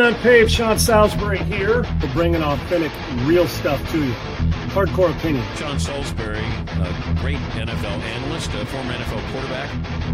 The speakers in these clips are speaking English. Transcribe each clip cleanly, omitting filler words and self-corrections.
Unpaved, Sean Salisbury here. We're bringing authentic, real stuff to you. Hardcore opinion. Sean Salisbury, a great NFL analyst, a former NFL quarterback.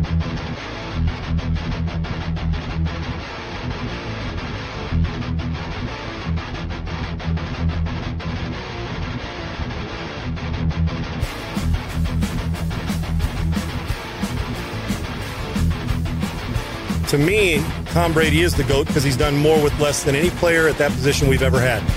To me, Tom Brady is the GOAT because he's done more with less than any player at that position we've ever had.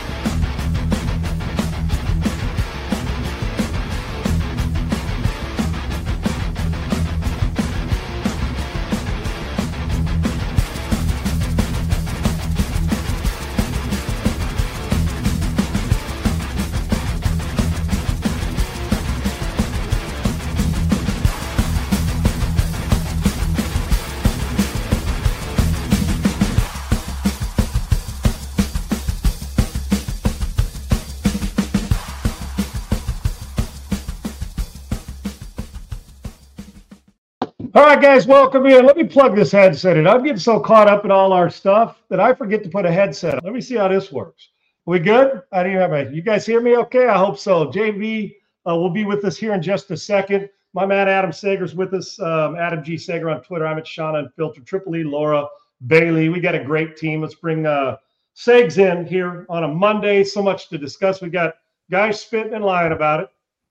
All right, guys, welcome in. Let me plug this headset in. I'm getting so caught up in all our stuff that I forget to put a headset on. Let me see how this works. We good? I didn't have you guys hear me okay? I hope so. JV will be with us here in just a second. My man Adam Sager's with us. Adam G. Sager on Twitter. I'm at Sean Unfiltered. Triple E, Laura, Bailey. We got a great team. Let's bring Segs in here on a Monday. So much to discuss. We got guys spitting and lying about it.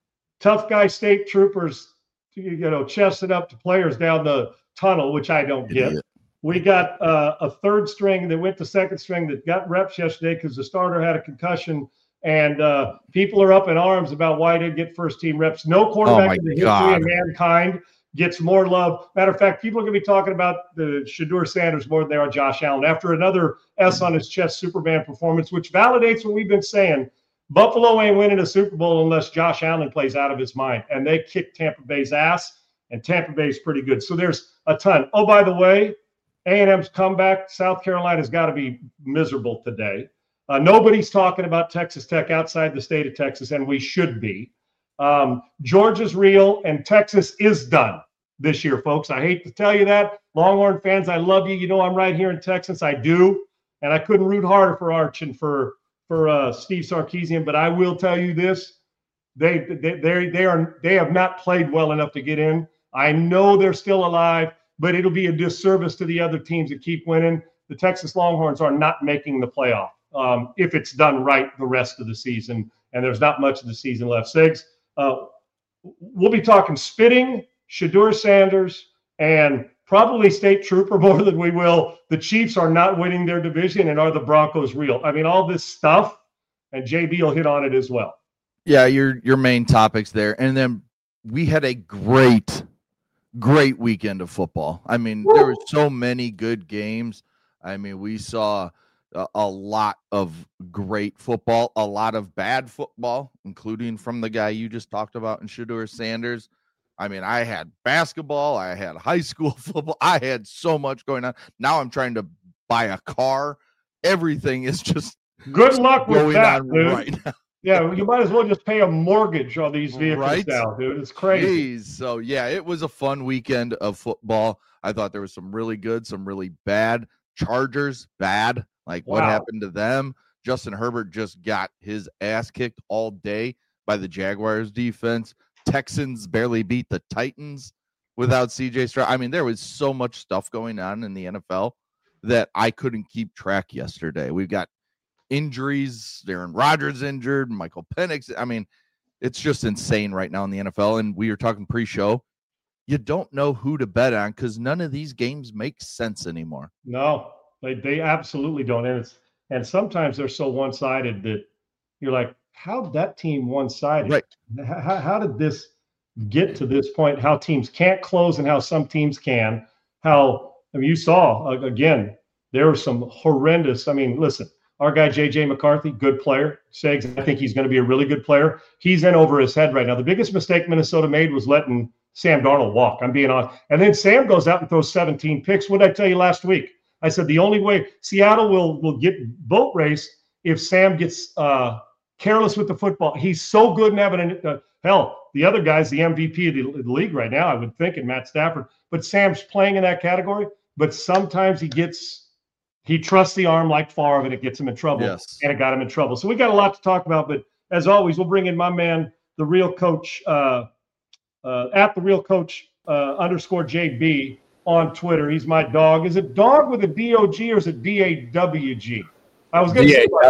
Tough guy state troopers, chesting up to players down the tunnel, which I don't get. We got a third string that went to second string that got reps yesterday because the starter had a concussion, and people are up in arms about why he didn't get first team reps. No quarterback in the history of mankind gets more love. Matter of fact, people are going to be talking about the Shedeur Sanders more than they are Josh Allen after another S on his chest Superman performance, which validates what we've been saying. Buffalo ain't winning a Super Bowl unless Josh Allen plays out of his mind. And they kicked Tampa Bay's ass, and Tampa Bay's pretty good. So there's a ton. Oh, by the way, A&M's comeback, South Carolina's got to be miserable today. Nobody's talking about Texas Tech outside the state of Texas, and we should be. Georgia's real, and Texas is done this year, folks. I hate to tell you that. Longhorn fans, I love you. You know I'm right here in Texas. I do. And I couldn't root harder for Arch and for Steve Sarkisian, but I will tell you this: they have not played well enough to get in. I know they're still alive, but it'll be a disservice to the other teams that keep winning. The Texas Longhorns are not making the playoff if it's done right the rest of the season, and there's not much of the season left. Sigs, we'll be talking spitting, Shedeur Sanders, and probably State Trooper more than we will. The Chiefs are not winning their division, and are the Broncos real? I mean, all this stuff, and JB will hit on it as well. Yeah, your main topics there. And then we had a great weekend of football. I mean, there were so many good games. I mean, we saw a lot of great football, a lot of bad football, including from the guy you just talked about in Shedeur Sanders. I mean, I had basketball, I had high school football, I had so much going on. Now I'm trying to buy a car. Everything is just good luck with that, dude. Right now. Yeah, you might as well just pay a mortgage on these vehicles now, dude. It's crazy. Jeez. So, yeah, it was a fun weekend of football. I thought there was some really good, some really bad. Chargers, bad. Like, what happened to them? Justin Herbert just got his ass kicked all day by the Jaguars defense. Texans barely beat the Titans without C.J. Stroud. I mean, there was so much stuff going on in the NFL that I couldn't keep track yesterday. We've got injuries, Aaron Rodgers injured, Michael Penix. I mean, it's just insane right now in the NFL. And we were talking pre-show. You don't know who to bet on because none of these games make sense anymore. No, they absolutely don't. And sometimes they're so one-sided that you're like, how'd that team one-sided? Right. How did this get to this point? How teams can't close and how some teams can. You saw, again, there were some horrendous. I mean, listen, our guy, J.J. McCarthy, good player. Segs, I think he's going to be a really good player. He's in over his head right now. The biggest mistake Minnesota made was letting Sam Darnold walk. I'm being honest. And then Sam goes out and throws 17 picks. What did I tell you last week? I said the only way Seattle will get boat race if Sam gets careless with the football. He's so good in having the other guy's the MVP of the league right now, I would think, in Matt Stafford. But Sam's playing in that category. But sometimes he gets He trusts the arm like Favre, and it gets him in trouble, and it got him in trouble. So we got a lot to talk about, but as always, we'll bring in my man, the real coach, at the real coach _ JB on Twitter. He's my dog. Is it dog with a D-O-G or is it D-A-W-G? I was going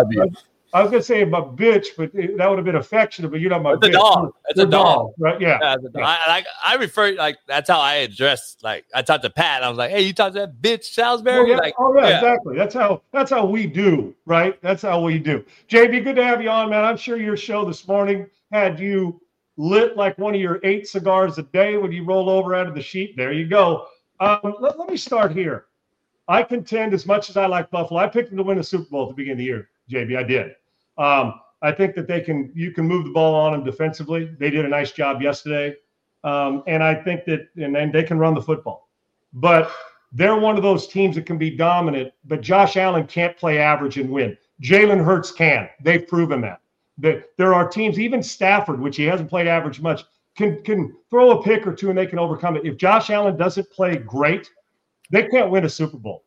to say about bitch, but that would have been affectionate, but you're not my bitch. It's a dog. It's a dog. Right? Yeah. I refer, like, that's how I address, like, I talked to Pat, and I was like, hey, you talked to that bitch Salisbury? Exactly. That's how we do, right? That's how we do. JB, good to have you on, man. I'm sure your show this morning had you lit like one of your 8 cigars a day when you roll over out of the sheet. There you go. Let me start here. I contend, as much as I like Buffalo, I picked them to win the Super Bowl at the beginning of the year, JB. I did. I think that you can move the ball on them defensively. They did a nice job yesterday. And I think that and they can run the football. But they're one of those teams that can be dominant, but Josh Allen can't play average and win. Jalen Hurts can. They've proven that. There are teams, even Stafford, which he hasn't played average much, can throw a pick or two and they can overcome it. If Josh Allen doesn't play great, they can't win a Super Bowl.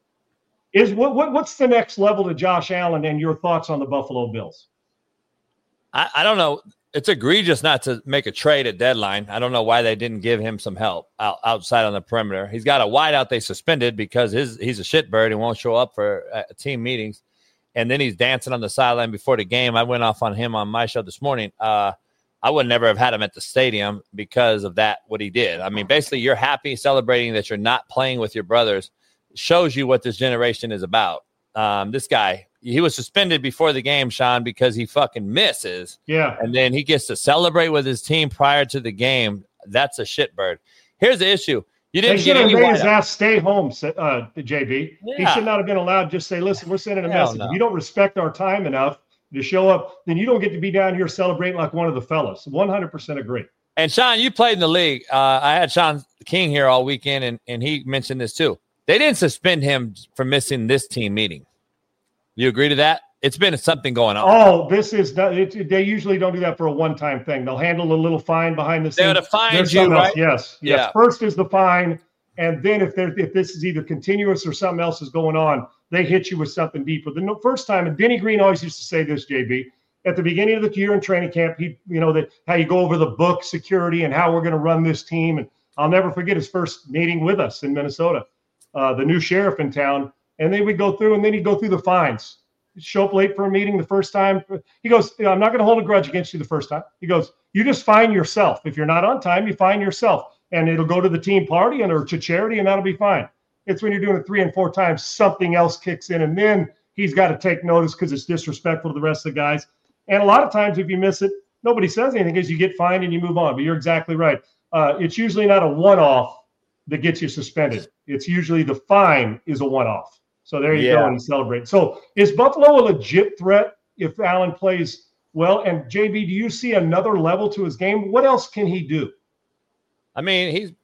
What's the next level to Josh Allen and your thoughts on the Buffalo Bills? I don't know. It's egregious not to make a trade at deadline. I don't know why they didn't give him some help outside on the perimeter. He's got a wideout they suspended because he's a shitbird and won't show up for team meetings. And then he's dancing on the sideline before the game. I went off on him on my show this morning. I would never have had him at the stadium because of that, what he did. I mean, basically, you're happy celebrating that you're not playing with your brothers. Shows you what this generation is about. This guy, he was suspended before the game, Sean, because he fucking misses. Yeah. And then he gets to celebrate with his team prior to the game. That's a shitbird. Here's the issue. You didn't get any made his ass stay home, JB. Yeah. He should not have been allowed to just say, listen, we're sending a message. No. If you don't respect our time enough to show up, then you don't get to be down here celebrating like one of the fellas. 100% agree. And, Sean, you played in the league. I had Sean King here all weekend, and he mentioned this too. They didn't suspend him for missing this team meeting. You agree to that? It's been something going on. Oh, this is not, they usually don't do that for a one-time thing. They'll handle a little fine behind the scenes. They would have fined you, right? Yes. Yeah. First is the fine, and then if this is either continuous or something else is going on, they hit you with something deeper. The first time, and Denny Green always used to say this, JB, at the beginning of the year in training camp, how you go over the book security and how we're going to run this team. And I'll never forget his first meeting with us in Minnesota. The new sheriff in town, and then we go through, and then he'd go through the fines. Show up late for a meeting the first time. He goes, I'm not going to hold a grudge against you the first time. He goes, you just fine yourself. If you're not on time, you fine yourself, and it'll go to the team party or to charity, and that'll be fine. It's when you're doing it 3 and 4 times, something else kicks in, and then he's got to take notice because it's disrespectful to the rest of the guys. And a lot of times, if you miss it, nobody says anything because you get fined and you move on. But you're exactly right. It's usually not a one-off that gets you suspended. It's usually the fine is a one-off. So there you go, and celebrate. So is Buffalo a legit threat if Allen plays well? And JB, do you see another level to his game? What else can he do? I mean,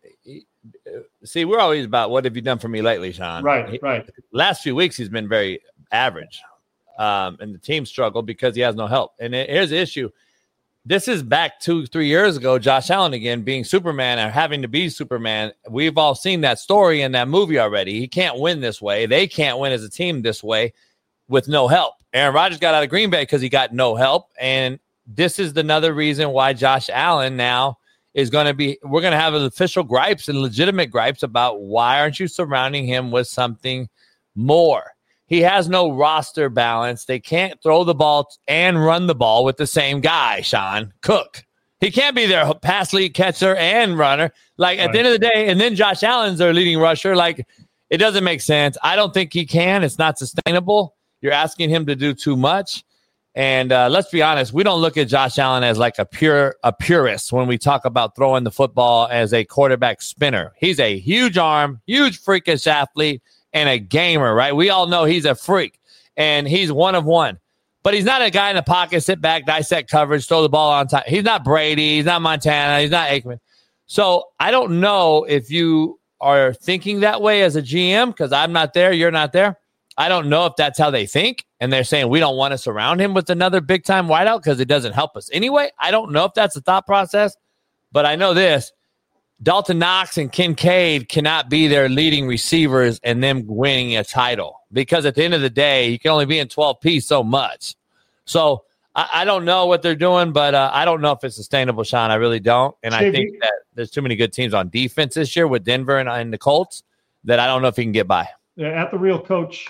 see, we're always about what have you done for me lately, Sean? Right. Last few weeks, he's been very average, and the team struggled because he has no help. And here's the issue. This is back 2-3 years ago, Josh Allen again being Superman or having to be Superman. We've all seen that story in that movie already. He can't win this way. They can't win as a team this way with no help. Aaron Rodgers got out of Green Bay because he got no help. And this is another reason why Josh Allen now is going to be – we're going to have official gripes and legitimate gripes about why aren't you surrounding him with something more? He has no roster balance. They can't throw the ball and run the ball with the same guy, Sean Cook. He can't be their pass lead catcher and runner. Like, at the end of the day, and then Josh Allen's their leading rusher. Like, it doesn't make sense. I don't think he can. It's not sustainable. You're asking him to do too much. And let's be honest, we don't look at Josh Allen as like a purist when we talk about throwing the football as a quarterback spinner. He's a huge arm, huge freakish athlete, and a gamer, right? We all know he's a freak, and he's one of one. But he's not a guy in the pocket, sit back, dissect coverage, throw the ball on time. He's not Brady. He's not Montana. He's not Aikman. So I don't know if you are thinking that way as a GM, because I'm not there, you're not there. I don't know if that's how they think, and they're saying we don't want to surround him with another big-time wideout because it doesn't help us anyway. I don't know if that's the thought process, but I know this. Dalton Knox and Kincaid cannot be their leading receivers and them winning a title, because at the end of the day, you can only be in 12P so much. So I don't know what they're doing, but I don't know if it's sustainable, Sean. I really don't. And I think that there's too many good teams on defense this year with Denver and the Colts that I don't know if he can get by. At the real coach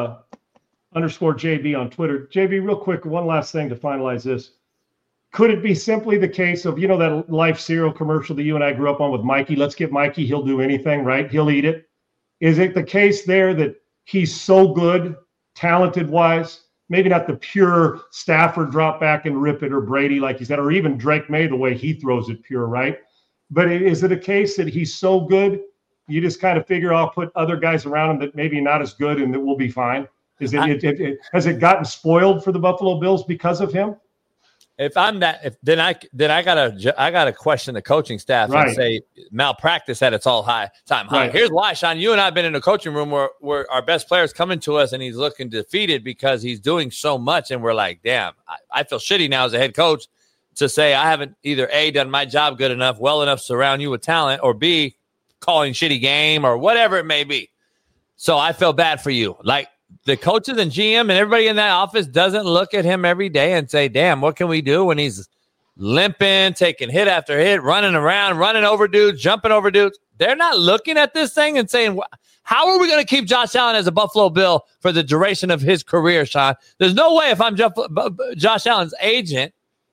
_JB on Twitter. JB, real quick, one last thing to finalize this. Could it be simply the case of, that Life cereal commercial that you and I grew up on with Mikey? Let's get Mikey. He'll do anything, right? He'll eat it. Is it the case there that he's so good, talented-wise, maybe not the pure Stafford drop back and rip it, or Brady, like you said, or even Drake May, the way he throws it pure, right? But is it a case that he's so good, you just kind of figure I'll put other guys around him that maybe not as good and that we'll be fine? Has it gotten spoiled for the Buffalo Bills because of him? If I'm that, then I gotta question the coaching staff and say malpractice at its all high time high. Right. Here's why, Sean. You and I have been in a coaching room where our best players coming to us and he's looking defeated because he's doing so much, and we're like, damn, I feel shitty now as a head coach to say I haven't either A, done my job good enough, well enough to surround you with talent, or B, calling shitty game or whatever it may be. So I feel bad for you. Like, the coaches and GM and everybody in that office doesn't look at him every day and say, damn, what can we do when he's limping, taking hit after hit, running around, running over dudes, jumping over dudes? They're not looking at this thing and saying, how are we going to keep Josh Allen as a Buffalo Bill for the duration of his career, Sean? There's no way if I'm Josh Allen's agent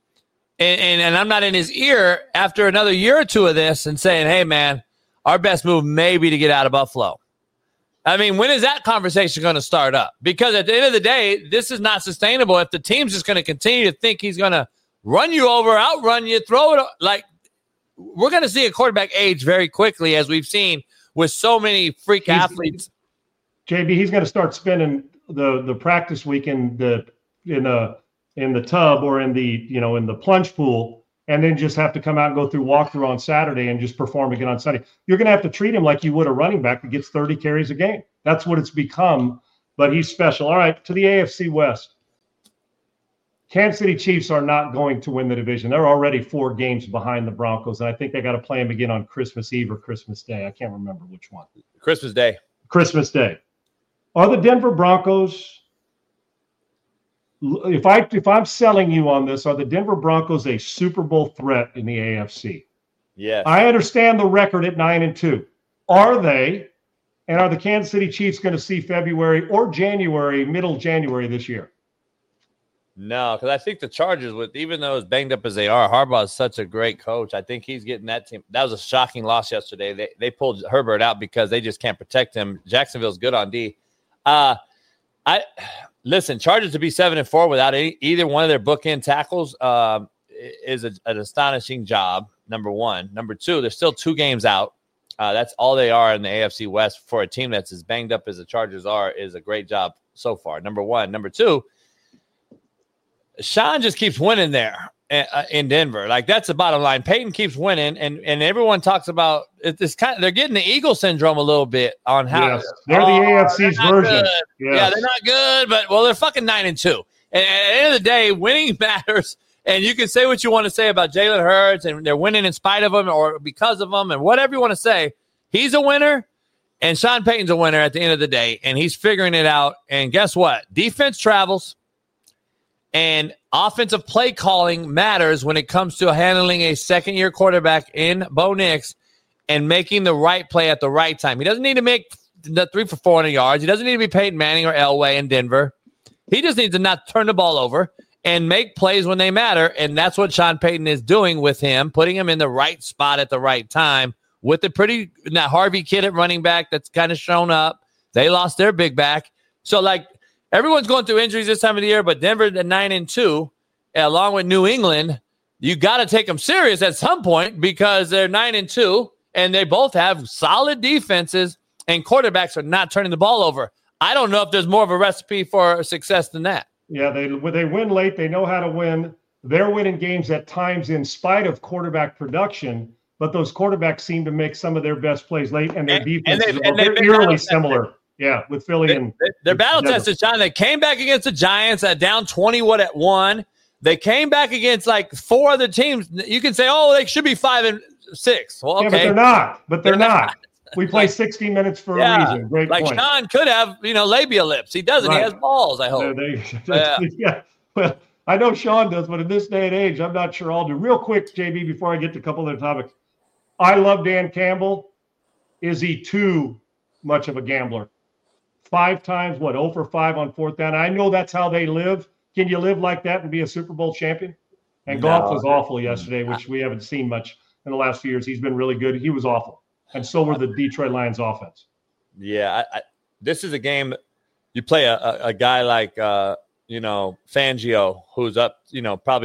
and I'm not in his ear after another year or two of this and saying, hey, man, our best move may be to get out of Buffalo. I mean, when is that conversation going to start up? Because at the end of the day, this is not sustainable. If the team's just going to continue to think he's going to run you over, outrun you, throw it, like, we're going to see a quarterback age very quickly, as we've seen with so many freak athletes. JB, he's going to start spending the practice week in the tub or in the plunge pool, and then just have to come out and go through walkthrough on Saturday and just perform again on Sunday. You're going to have to treat him like you would a running back that gets 30 carries a game. That's what it's become, but he's special. All right, to the AFC West. Kansas City Chiefs are not going to win the division. They're already 4 games behind the Broncos, and I think they got to play them again on Christmas Eve or Christmas Day. I can't remember which one. Christmas Day. Christmas Day. Are the Denver Broncos... If I'm selling you on this, are the Denver Broncos a Super Bowl threat in the AFC? Yes. I understand the record at 9-2. Are they? And are the Kansas City Chiefs going to see February or January, middle January this year? No, because I think the Chargers, even though as banged up as they are, Harbaugh is such a great coach. I think he's getting that team. That was a shocking loss yesterday. They pulled Herbert out because they just can't protect him. Jacksonville's good on D. Listen, Chargers to be 7-4 without either one of their bookend tackles is an astonishing job, number one. Number two, they're still 2 games out. That's all they are in the AFC West for a team that's as banged up as the Chargers are, is a great job so far, number one. Number two, Sean just keeps winning there in Denver. Like, that's the bottom line. Peyton keeps winning, and everyone talks about it's kind of, they're getting the Eagle syndrome a little bit on how they're the AFC's version. Yes. Yeah, they're not good, but they're fucking 9-2. And at the end of the day, winning matters. And you can say what you want to say about Jalen Hurts, and they're winning in spite of him or because of him, and whatever you want to say. He's a winner, and Sean Payton's a winner at the end of the day, and he's figuring it out. And guess what? Defense travels. And offensive play calling matters when it comes to handling a second-year quarterback in Bo Nix and making the right play at the right time. He doesn't need to make the 3 for 400 yards. He doesn't need to be Peyton Manning or Elway in Denver. He just needs to not turn the ball over and make plays when they matter, and that's what Sean Payton is doing with him, putting him in the right spot at the right time with a Harvey kid at running back that's kind of shown up. They lost their big back. So, everyone's going through injuries this time of the year, but Denver at 9-2, along with New England, you got to take them serious at some point because they're 9-2, and they both have solid defenses, and quarterbacks are not turning the ball over. I don't know if there's more of a recipe for success than that. Yeah, they win late. They know how to win. They're winning games at times in spite of quarterback production, but those quarterbacks seem to make some of their best plays late, and their defense is eerily similar. Yeah, with Philly and they're battle tested, John. They came back against the Giants at down 20 at 1. They came back against 4 other teams. You can say, they should be 5-0 6. Well, okay. Yeah, but they're not. They're not. We play 60 minutes for a reason. Great like point. Sean could have, labia lips. He doesn't. Right. He has balls, I hope. Yeah. Well, I know Sean does, but in this day and age, I'm not sure I'll do. Real quick, JB, before I get to a couple other topics. I love Dan Campbell. Is he too much of a gambler? 5 times, 0 for 5 on 4th down. I know that's how they live. Can you live like that and be a Super Bowl champion? And Goff was awful yesterday, which we haven't seen much in the last few years. He's been really good. He was awful. And so were the Detroit Lions offense. Yeah, this is a game you play a guy like Fangio, who's up, probably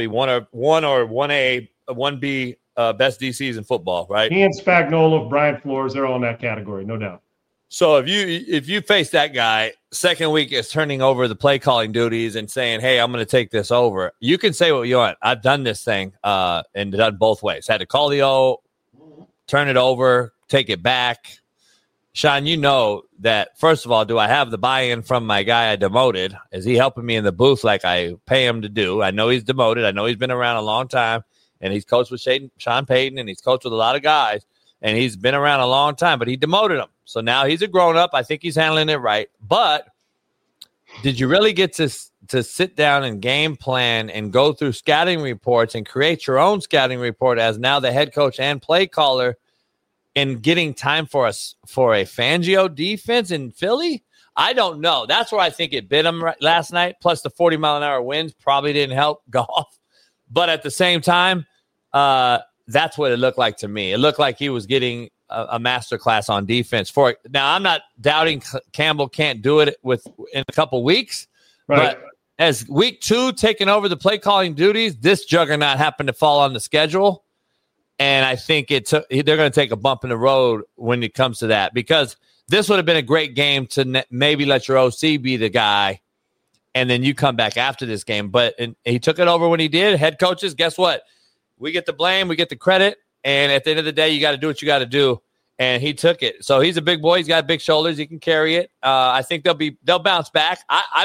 1A, 1B best DCs in football, right? He and Spagnuolo, Brian Flores, they're all in that category, no doubt. So if you face that guy, second week is turning over the play calling duties and saying, hey, I'm going to take this over. You can say what you want. I've done this thing and done both ways. Had to call the O, turn it over, take it back. Sean, you know that, first of all, do I have the buy-in from my guy I demoted? Is he helping me in the booth like I pay him to do? I know he's demoted. I know he's been around a long time, and he's coached with Sean Payton, and he's coached with a lot of guys, and he's been around a long time, but he demoted him. So now he's a grown-up. I think he's handling it right. But did you really get to sit down and game plan and go through scouting reports and create your own scouting report as now the head coach and play caller and getting time for a Fangio defense in Philly? I don't know. That's where I think it bit him last night. Plus the 40-mile-an-hour winds probably didn't help Goff. But at the same time, that's what it looked like to me. It looked like he was getting a masterclass on defense for it. Now, I'm not doubting Campbell can't do it in a couple weeks, right. But as week 2 taking over the play calling duties, this juggernaut happened to fall on the schedule, and I think they're going to take a bump in the road when it comes to that, because this would have been a great game to maybe let your OC be the guy, and then you come back after this game. But he took it over when he did. Head coaches, guess what? We get the blame, we get the credit. And at the end of the day, you got to do what you got to do. And he took it. So he's a big boy. He's got big shoulders. He can carry it. I think they'll bounce back.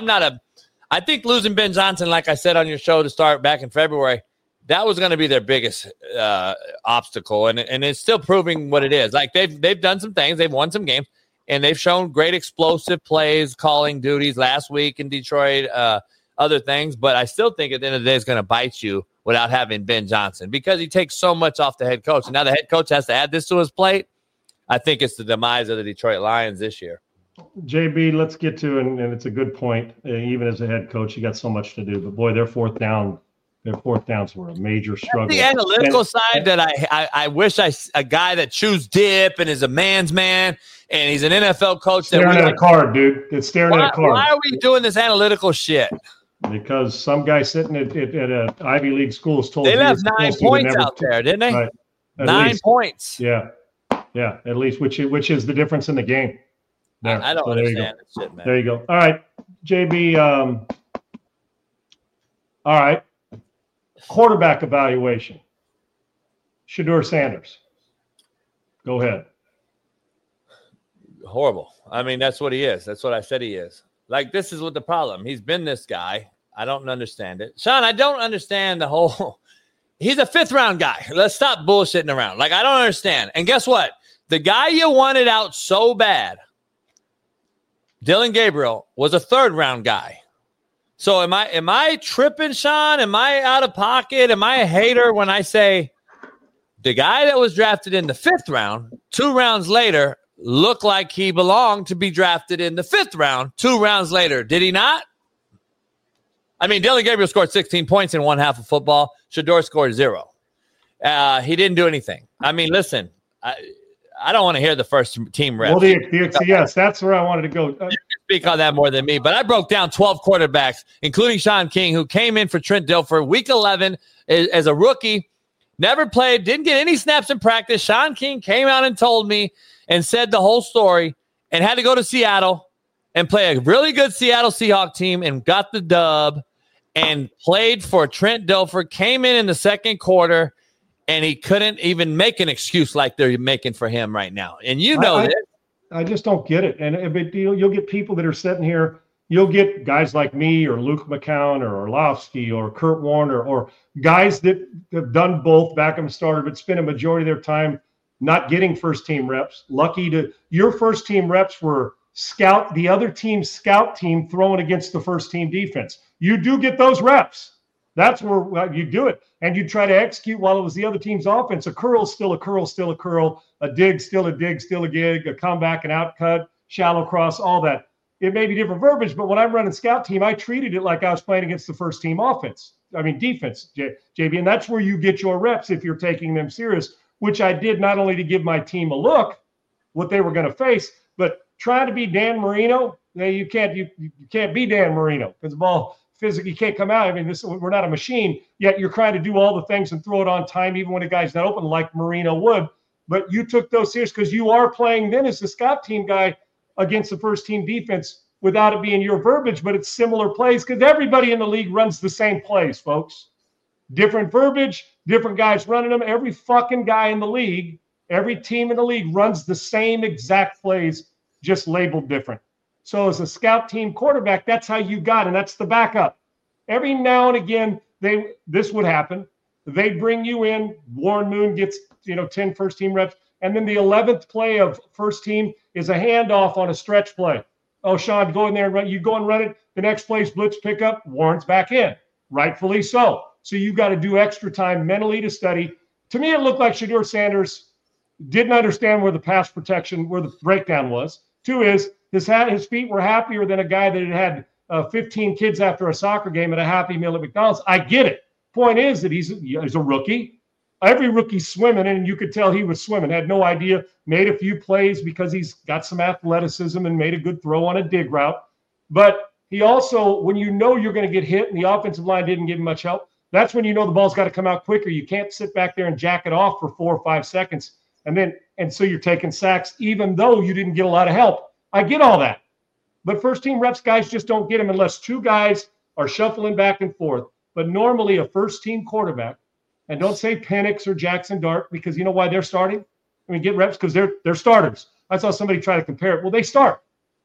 I think losing Ben Johnson, like I said on your show to start back in February, that was going to be their biggest obstacle. And it's still proving what it is. Like they've done some things. They've won some games. And they've shown great explosive plays, calling duties last week in Detroit, other things. But I still think at the end of the day, it's going to bite you without having Ben Johnson, because he takes so much off the head coach. And now the head coach has to add this to his plate. I think it's the demise of the Detroit Lions this year. JB, let's get to, and it's a good point. Even as a head coach, you got so much to do. But boy, their fourth downs were a major struggle. The analytical side that I wish a guy that chews dip and is a man's man, and he's an NFL coach. Staring at a card, dude. It's staring at a card. Why are we doing this analytical shit? Because some guy sitting at an Ivy League school is told they left 9 points out there, didn't they? Right. 9 points. Yeah, at least, which is the difference in the game. There. I don't understand that shit, man. There you go. All right, JB. All right, quarterback evaluation. Shedeur Sanders. Go ahead. Horrible. I mean, that's what he is. That's what I said he is. Like, this is what the problem. He's been this guy. I don't understand it. Sean, I don't understand the whole – he's a fifth-round guy. Let's stop bullshitting around. Like, I don't understand. And guess what? The guy you wanted out so bad, Dylan Gabriel, was a third-round guy. So am I tripping, Sean? Am I out of pocket? Am I a hater when I say the guy that was drafted in the 5th round, 2 rounds later, looked like he belonged to be drafted in the 5th round 2 rounds later? Did he not? I mean, Dylan Gabriel scored 16 points in one half of football. Shedeur scored 0. He didn't do anything. I mean, listen, I don't want to hear the first team rep. Well, yes, that's where I wanted to go. You can speak on that more than me, but I broke down 12 quarterbacks, including Sean King, who came in for Trent Dilfer week 11 as a rookie, never played, didn't get any snaps in practice. Sean King came out and told me and said the whole story, and had to go to Seattle and play a really good Seattle Seahawks team and got the dub and played for Trent Dilfer, came in the second quarter, and he couldn't even make an excuse like they're making for him right now. And you know this. I just don't get it. And you'll get people that are sitting here, you'll get guys like me or Luke McCown or Orlovsky or Kurt Warner or guys that have done both backup and starter, but spend a majority of their time not getting first team reps. Your first team reps were the other team's scout team throwing against the first team defense. You do get those reps. That's where you do it. And you try to execute while it was the other team's offense. A curl, still a curl, still a curl, a dig, still a dig, still a gig, a comeback, an outcut, shallow cross, all that. It may be different verbiage, but when I'm running scout team, I treated it like I was playing against the first team defense, JB. And that's where you get your reps if you're taking them serious, which I did not only to give my team a look, what they were going to face, but trying to be Dan Marino. You can't be Dan Marino because the ball physically can't come out. I mean, we're not a machine, yet you're trying to do all the things and throw it on time, even when a guy's not open, like Marino would. But you took those serious because you are playing then as the scout team guy against the first team defense without it being your verbiage, but it's similar plays because everybody in the league runs the same plays, folks. Different verbiage, different guys running them. Every fucking guy in the league, every team in the league runs the same exact plays, just labeled different. So as a scout team quarterback, that's how you got, and that's the backup. Every now and again, this would happen. They bring you in. Warren Moon gets 10 first team reps, and then the 11th play of first team is a handoff on a stretch play. Oh, Sean, go in there and run. You go and run it. The next play's blitz pickup. Warren's back in, rightfully so. So you got to do extra time mentally to study. To me, it looked like Shedeur Sanders didn't understand where the pass protection, where the breakdown was. Two is his feet were happier than a guy that had 15 kids after a soccer game at a Happy Meal at McDonald's. I get it. Point is that he's a rookie. Every rookie's swimming, and you could tell he was swimming. Had no idea. Made a few plays because he's got some athleticism and made a good throw on a dig route. But he also, when you know you're going to get hit and the offensive line didn't give him much help, that's when you know the ball's got to come out quicker. You can't sit back there and jack it off for 4 or 5 seconds. And so you're taking sacks even though you didn't get a lot of help. I get all that. But first team reps guys just don't get them unless two guys are shuffling back and forth. But normally a first team quarterback, and don't say Penix or Jackson Dart because you know why they're starting? Get reps because they're starters. I saw somebody try to compare it. Well, they start.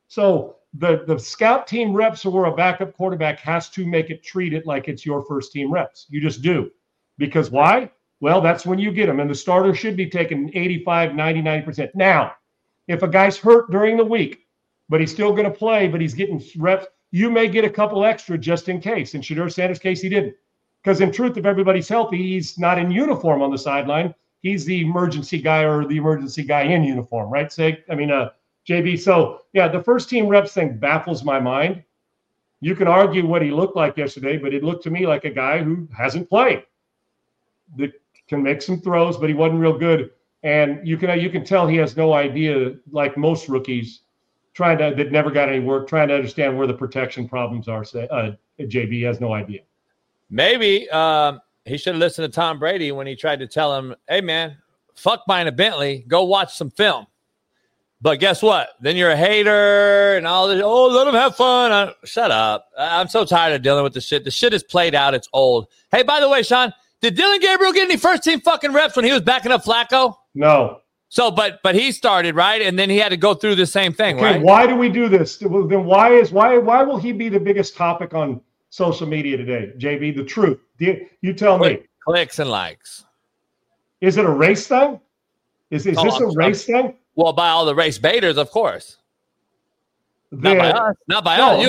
So the scout team reps or where a backup quarterback has to make it treat it like it's your first team reps. You just do. Because why? Well, that's when you get them. And the starter should be taking 85, 90, 90%. Now, if a guy's hurt during the week, but he's still going to play, but he's getting reps, you may get a couple extra just in case. In Shedeur Sanders' case, he didn't. Because in truth, if everybody's healthy, he's not in uniform on the sideline. He's the emergency guy or the emergency guy in uniform, right? JB. So, yeah, the first team reps thing baffles my mind. You can argue what he looked like yesterday, but it looked to me like a guy who hasn't played. That can make some throws, but he wasn't real good. And you can tell he has no idea, like most rookies, that never got any work, trying to understand where the protection problems are. JB has no idea. Maybe he should have listened to Tom Brady when he tried to tell him, hey, man, fuck buying a Bentley. Go watch some film. But guess what? Then you're a hater and all this. Oh, let him have fun. Shut up. I'm so tired of dealing with this shit. The shit is played out. It's old. Hey, by the way, Sean, did Dillon Gabriel get any first team fucking reps when he was backing up Flacco? No. So, but he started, right? And then he had to go through the same thing, right? Why do we do this? Then why will he be the biggest topic on social media today, JB? The truth. You tell me. Clicks and likes. Is it a race thing? Is this a race thing? Well, by all the race baiters, of course. Not by us. Not by us.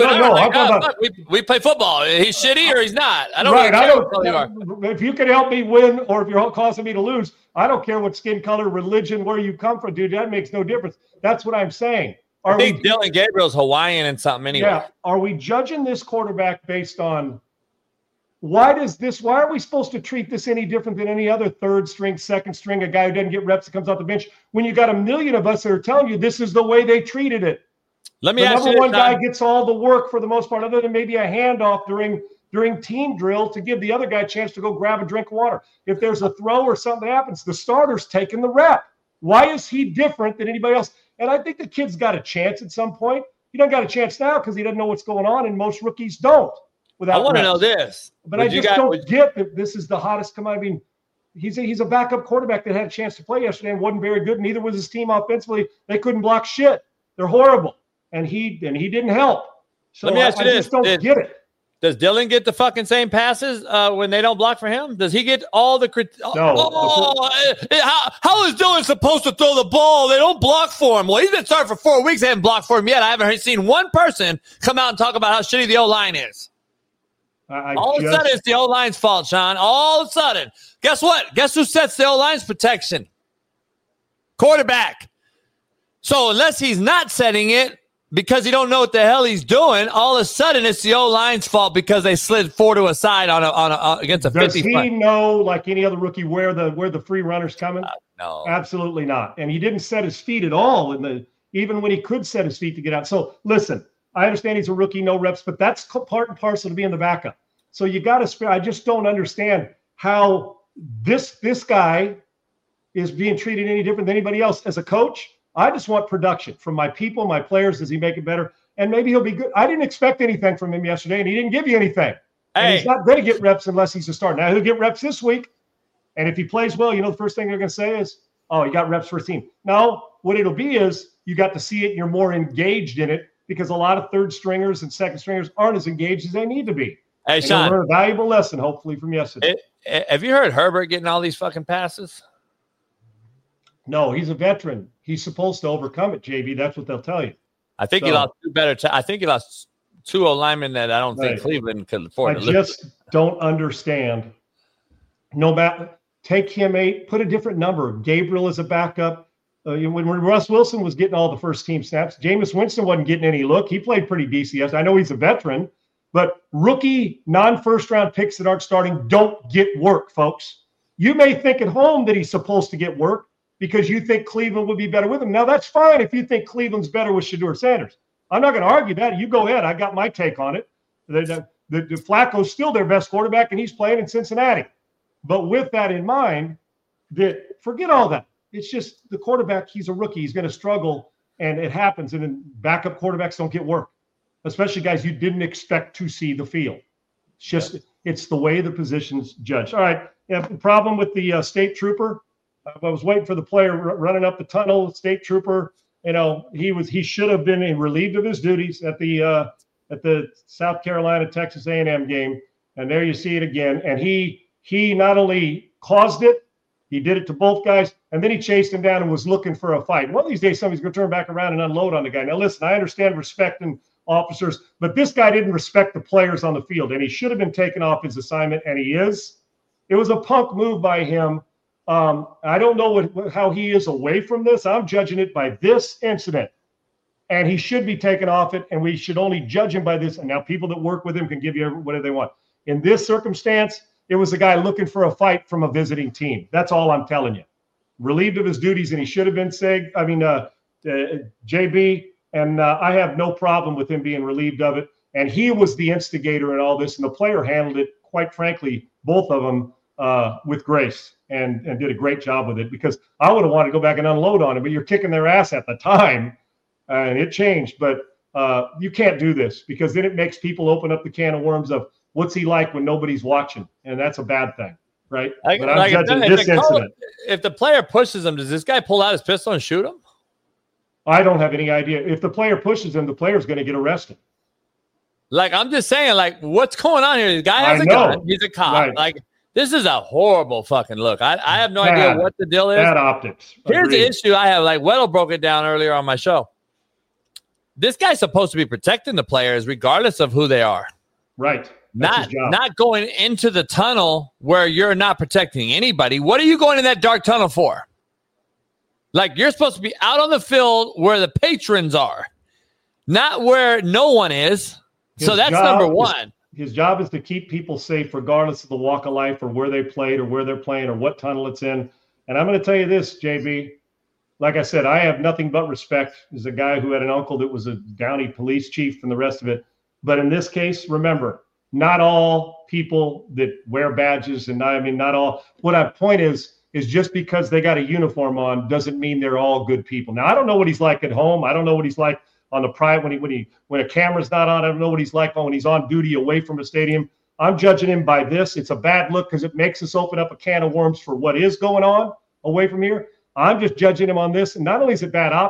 We play football. He's shitty or he's not. I don't care. If you can help me win or if you're causing me to lose, I don't care what skin color, religion, where you come from, dude. That makes no difference. That's what I'm saying. I think Dillon Gabriel's Hawaiian and something anyway. Yeah. Are we judging this quarterback based on why are we supposed to treat this any different than any other third string, second string, a guy who doesn't get reps that comes off the bench when you got a million of us that are telling you this is the way they treated it? Let me ask you. The number one guy gets all the work for the most part, other than maybe a handoff during team drill to give the other guy a chance to go grab a drink of water. If there's a throw or something happens, the starter's taking the rep. Why is he different than anybody else? And I think the kid's got a chance at some point. He doesn't got a chance now because he doesn't know what's going on, and most rookies don't. I want to know this. But I just don't get that this is the hottest commodity. I mean, he's a backup quarterback that had a chance to play yesterday and wasn't very good. Neither was his team offensively. They couldn't block shit. They're horrible. And he didn't help. So Let me ask you this. just don't get it. Does Dylan get the fucking same passes when they don't block for him? Does he get all the No. How is Dylan supposed to throw the ball? They don't block for him. Well, he's been starting for 4 weeks. They haven't blocked for him yet. I haven't seen one person come out and talk about how shitty the O-line is. All of a sudden, it's the O-line's fault, Sean. All of a sudden. Guess what? Guess who sets the O-line's protection? Quarterback. So unless he's not setting it, because he don't know what the hell he's doing, all of a sudden it's the O-line's fault because they slid 4 to a side against a 50. Does he know, like any other rookie, where the free runner's coming? No, absolutely not. And he didn't set his feet at all even when he could set his feet to get out. So listen, I understand he's a rookie, no reps, but that's part and parcel to being the backup. So you got to spare. I just don't understand how this guy is being treated any different than anybody else as a coach. I just want production from my people, my players. Does he make it better? And maybe he'll be good. I didn't expect anything from him yesterday, and he didn't give you anything. And he's not going to get reps unless he's a starter. Now, he'll get reps this week. And if he plays well, the first thing they're going to say is, oh, he got reps for his team. No, what it'll be is you got to see it and you're more engaged in it because a lot of third stringers and second stringers aren't as engaged as they need to be. Hey, Sean. Learn a valuable lesson, hopefully, from yesterday. Have you heard Herbert getting all these fucking passes? No, he's a veteran. He's supposed to overcome it, JB. That's what they'll tell you. I think he lost I think he lost 2 O-linemen that I don't think Cleveland could afford. I just don't understand. No matter, take him 8, put a different number. Gabriel is a backup. When Russ Wilson was getting all the first team snaps, Jameis Winston wasn't getting any look. He played pretty decent. I know he's a veteran, but rookie, non-first round picks that aren't starting don't get work, folks. You may think at home that he's supposed to get work because you think Cleveland would be better with him. Now, that's fine if you think Cleveland's better with Shedeur Sanders. I'm not going to argue that. You go ahead. I got my take on it. The Flacco's still their best quarterback, and he's playing in Cincinnati. But with that in mind, forget all that. It's just the quarterback, he's a rookie. He's going to struggle, and it happens. And then backup quarterbacks don't get work, especially guys you didn't expect to see the field. It's the way the position's judged. All right, the problem with the state trooper, I was waiting for the player running up the tunnel, state trooper. He should have been relieved of his duties at the South Carolina Texas A&M game, and there you see it again. And he not only caused it, he did it to both guys, and then he chased him down and was looking for a fight. One of these days, somebody's going to turn back around and unload on the guy. Now, listen, I understand respecting officers, but this guy didn't respect the players on the field, and he should have been taken off his assignment, and he is. It was a punk move by him. I don't know how he is away from this. I'm judging it by this incident, and he should be taken off it, and we should only judge him by this. And now people that work with him can give you whatever they want. In this circumstance, it was a guy looking for a fight from a visiting team. That's all I'm telling you. Relieved of his duties, and he should have been JB, and I have no problem with him being relieved of it. And he was the instigator in all this, and the player handled it, quite frankly, both of them, with grace. And did a great job with it, because I would have wanted to go back and unload on him, but you're kicking their ass at the time, and it changed. But you can't do this, because then it makes people open up the can of worms of what's he like when nobody's watching, and that's a bad thing, right? But I'm judging this incident. If the player pushes him, does this guy pull out his pistol and shoot him? I don't have any idea. If the player pushes him, the player's going to get arrested. I'm just saying, what's going on here? The guy has a gun. He's a cop. Right. This is a horrible fucking look. I have no idea what the deal is. Bad optics. Here's the issue I have. Weddle broke it down earlier on my show. This guy's supposed to be protecting the players regardless of who they are. Right. Not going into the tunnel where you're not protecting anybody. What are you going in that dark tunnel for? You're supposed to be out on the field where the patrons are, not where no one is. So that's number one. His job is to keep people safe regardless of the walk of life or where they played or where they're playing or what tunnel it's in. And I'm going to tell you this, JB. Like I said, I have nothing but respect as a guy who had an uncle that was a Downey police chief and the rest of it. But in this case, remember, not all people that wear badges not all. What my point is just because they got a uniform on doesn't mean they're all good people. Now, I don't know what he's like at home. I don't know what he's like on the private when a camera's not on. I don't know what he's like when he's on duty away from a stadium. I'm judging him by this. It's a bad look because it makes us open up a can of worms for what is going on away from here. I'm just judging him on this. And not only is it bad optics,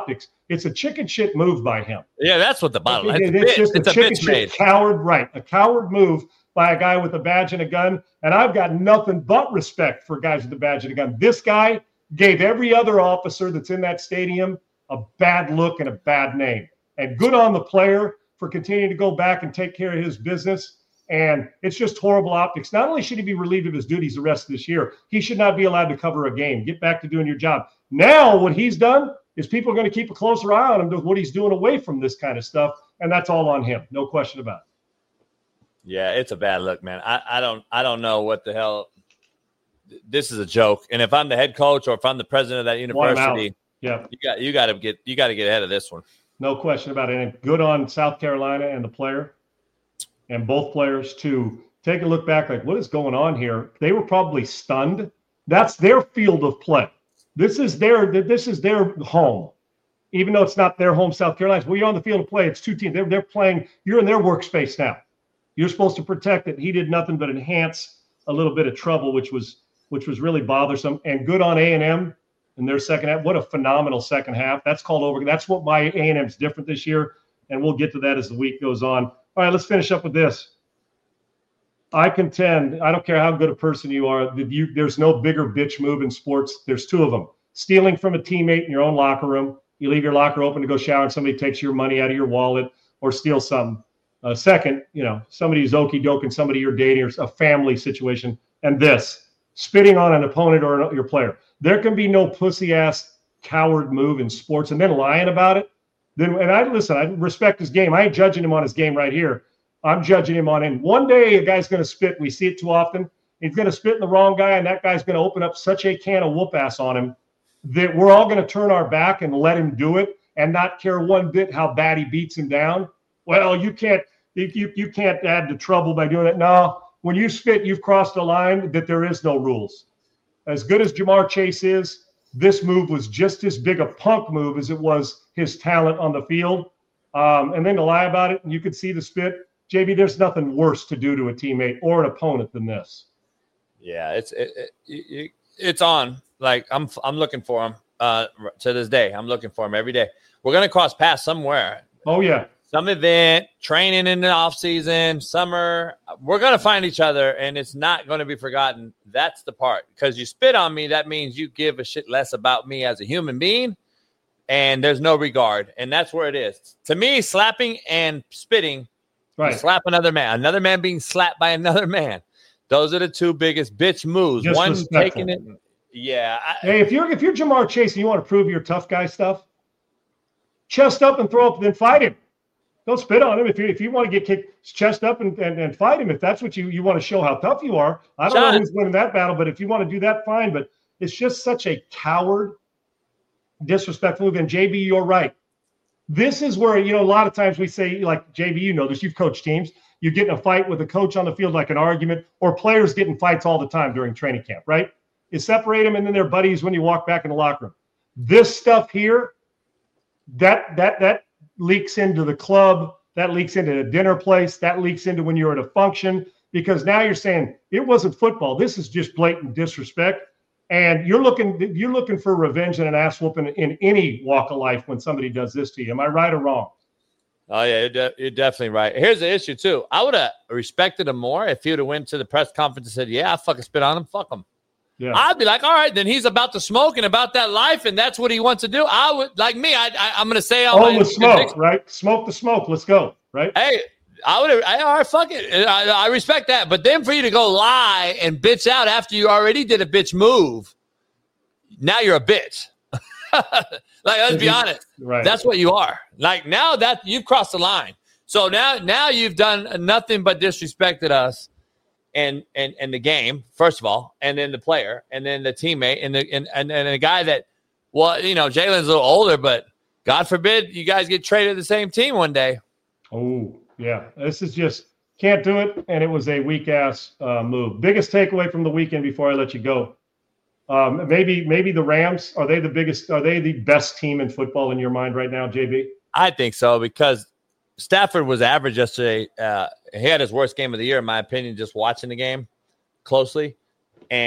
It's a chicken shit move by him. Yeah, that's what the bottom line. It's just it's a chicken bitch shit made. coward, right? A coward move by a guy with a badge and a gun. And I've got nothing but respect for guys with a badge and a gun. This guy gave every other officer that's in that stadium a bad look and a bad name. And good on the player for continuing to go back and take care of his business. And it's just horrible optics. Not only should he be relieved of his duties the rest of this year, he should not be allowed to cover a game. Get back to doing your job. Now what he's done is people are going to keep a closer eye on him to what he's doing away from this kind of stuff. And that's all on him. No question about it. Yeah, it's a bad look, man. I don't know what the hell. This is a joke. And if I'm the head coach or if I'm the president of that university, yeah, you got to get ahead of this one. No question about it. And good on South Carolina and the player and both players to take a look back, like, what is going on here? They were probably stunned. That's their field of play. This is their home. Even though it's not their home, South Carolina. When you're on the field of play, it's two teams. They're playing. You're in their workspace now. You're supposed to protect it. He did nothing but enhance a little bit of trouble, which was really bothersome. And good on A&M in their second half. What a phenomenal second half. That's called over. That's what my A&M's different this year, and we'll get to that as the week goes on. All right, let's finish up with this. I contend, I don't care how good a person you are, there's no bigger bitch move in sports. There's two of them. Stealing from a teammate in your own locker room. You leave your locker open to go shower and somebody takes your money out of your wallet or steals something. Second, somebody who's okey-doke, somebody you're dating, or a family situation. And this, spitting on an opponent or your player. There can be no pussy-ass coward move in sports and then lying about it. I respect his game. I ain't judging him on his game right here. I'm judging him on him. One day a guy's going to spit. We see it too often. He's going to spit in the wrong guy, and that guy's going to open up such a can of whoop-ass on him that we're all going to turn our back and let him do it and not care one bit how bad he beats him down. Well, you can't add to trouble by doing it. No, when you spit, you've crossed a line that there is no rules. As good as Jamar Chase is, this move was just as big a punk move as it was his talent on the field. And then to lie about it, and you could see the spit. JB, there's nothing worse to do to a teammate or an opponent than this. Yeah, it's on. Like I'm looking for him to this day. I'm looking for him every day. We're gonna cross paths somewhere. Oh yeah. Some event, training in the off season, summer. We're gonna find each other, and it's not gonna be forgotten. That's the part. Because you spit on me, that means you give a shit less about me as a human being, and there's no regard. And that's where it is. To me, slapping and spitting. Right. Slap another man being slapped by another man. Those are the two biggest bitch moves. One taking it. Yeah. Hey, if you're Jamar Chase and you want to prove your tough guy stuff, chest up and throw up, then fight him. Don't spit on him. If you want to get kicked, chest up and fight him. If that's what you want to show how tough you are. I don't know who's winning that battle, but if you want to do that, fine. But it's just such a coward, disrespectful move. And JB, you're right. This is where, a lot of times we say, like, JB, this, you've coached teams. You get in a fight with a coach on the field, like an argument, or players get in fights all the time during training camp, right? You separate them, and then they're buddies when you walk back in the locker room. This stuff here, that leaks into the club, that leaks into a dinner place, that leaks into when you're at a function, because now you're saying it wasn't football. This is just blatant disrespect. And you're looking for revenge and an ass whooping in any walk of life when somebody does this to you. Am I right or wrong? Oh, yeah, you're definitely right. Here's the issue, too. I would have respected him more if he would have went to the press conference and said, yeah, I fucking spit on him. Fuck him. Yeah. I'd be like, all right, then he's about to smoke and about that life, and that's what he wants to do. I would, like me, I'm going to say all my smoke, right? Smoke the smoke. Let's go, right? Hey, all right, fuck it. I respect that. But then for you to go lie and bitch out after you already did a bitch move, now you're a bitch. Like, let's be honest. Right. That's what you are. Like, now that you've crossed the line. So now you've done nothing but disrespected us and the game, first of all, and then the player, and then the teammate, and the guy that, well, Jalen's a little older, but God forbid you guys get traded to the same team one day. Oh, yeah. This is just can't do it, and it was a weak-ass move. Biggest takeaway from the weekend before I let you go. Maybe the Rams, are they the best team in football in your mind right now, JB? I think so, because Stafford was average yesterday. He had his worst game of the year, in my opinion, just watching the game closely. And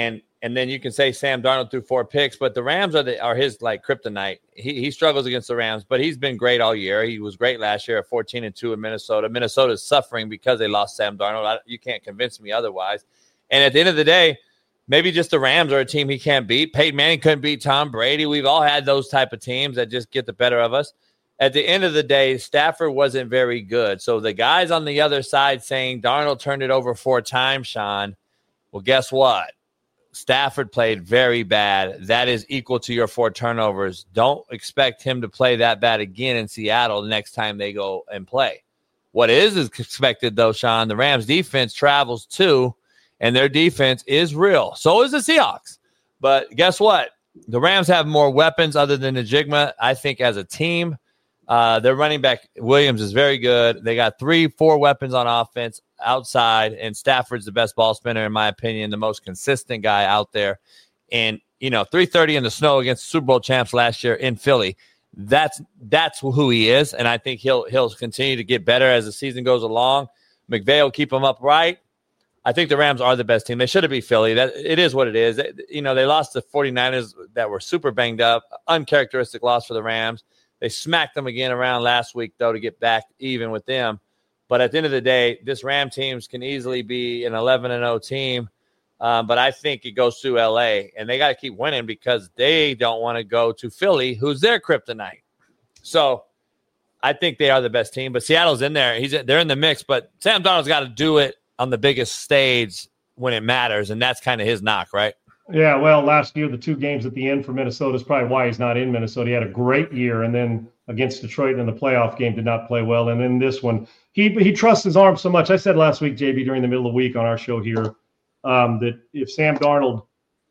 And then you can say Sam Darnold threw 4 picks, but the Rams are his like kryptonite. He struggles against the Rams, but he's been great all year. He was great last year at 14-2 in Minnesota. Minnesota's suffering because they lost Sam Darnold. You can't convince me otherwise. And at the end of the day, maybe just the Rams are a team he can't beat. Peyton Manning couldn't beat Tom Brady. We've all had those type of teams that just get the better of us. At the end of the day, Stafford wasn't very good. So the guys on the other side saying Darnold turned it over 4 times, Sean, well, guess what? Stafford played very bad. That is equal to your 4 turnovers. Don't expect him to play that bad again in Seattle the next time they go and play. What is expected, though, Sean, the Rams defense travels too, and their defense is real. So is the Seahawks. But guess what? The Rams have more weapons other than Najigma, I think, as a team. Their running back, Williams, is very good. They got 3-4 weapons on offense outside, and Stafford's the best ball spinner, in my opinion, the most consistent guy out there. And, 330 in the snow against Super Bowl champs last year in Philly. That's who he is, and I think he'll continue to get better as the season goes along. McVay will keep him upright. I think the Rams are the best team. They should have beat Philly. It is what it is. They lost to 49ers that were super banged up, uncharacteristic loss for the Rams. They smacked them again around last week, though, to get back even with them. But at the end of the day, this Ram teams can easily be an 11-0 team. But I think it goes to L.A., and they got to keep winning because they don't want to go to Philly, who's their kryptonite. So I think they are the best team. But Seattle's in there. They're in the mix. But Sam Darnold's got to do it on the biggest stage when it matters, and that's kind of his knock, right? Yeah, well, last year, the 2 games at the end for Minnesota is probably why he's not in Minnesota. He had a great year, and then against Detroit in the playoff game did not play well. And then this one, he trusts his arm so much. I said last week, JB, during the middle of the week on our show here, that if Sam Darnold,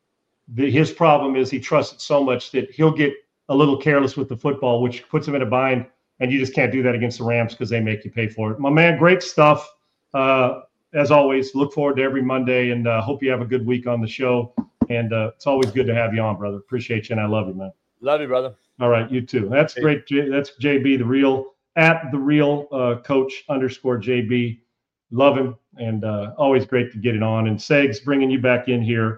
his problem is he trusts it so much that he'll get a little careless with the football, which puts him in a bind, and you just can't do that against the Rams because they make you pay for it. My man, great stuff. As always, look forward to every Monday, and hope you have a good week on the show. And it's always good to have you on, brother. Appreciate you, and I love you, man. Love you, brother. All right, you too. That's great. That's JB, the real coach _JB. Love him, and always great to get it on. And Segs, bringing you back in here.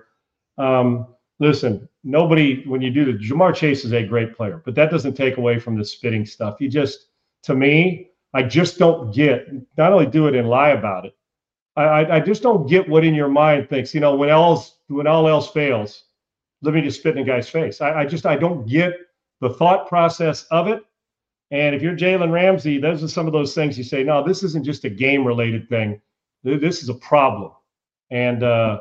Listen, when you do Jamar Chase is a great player, but that doesn't take away from the spitting stuff. To me, I just don't get, not only do it and lie about it, I just don't get what in your mind thinks, when all else fails, let me just spit in a guy's face. I don't get the thought process of it. And if you're Jalen Ramsey, those are some of those things you say, no, this isn't just a game-related thing. This is a problem. And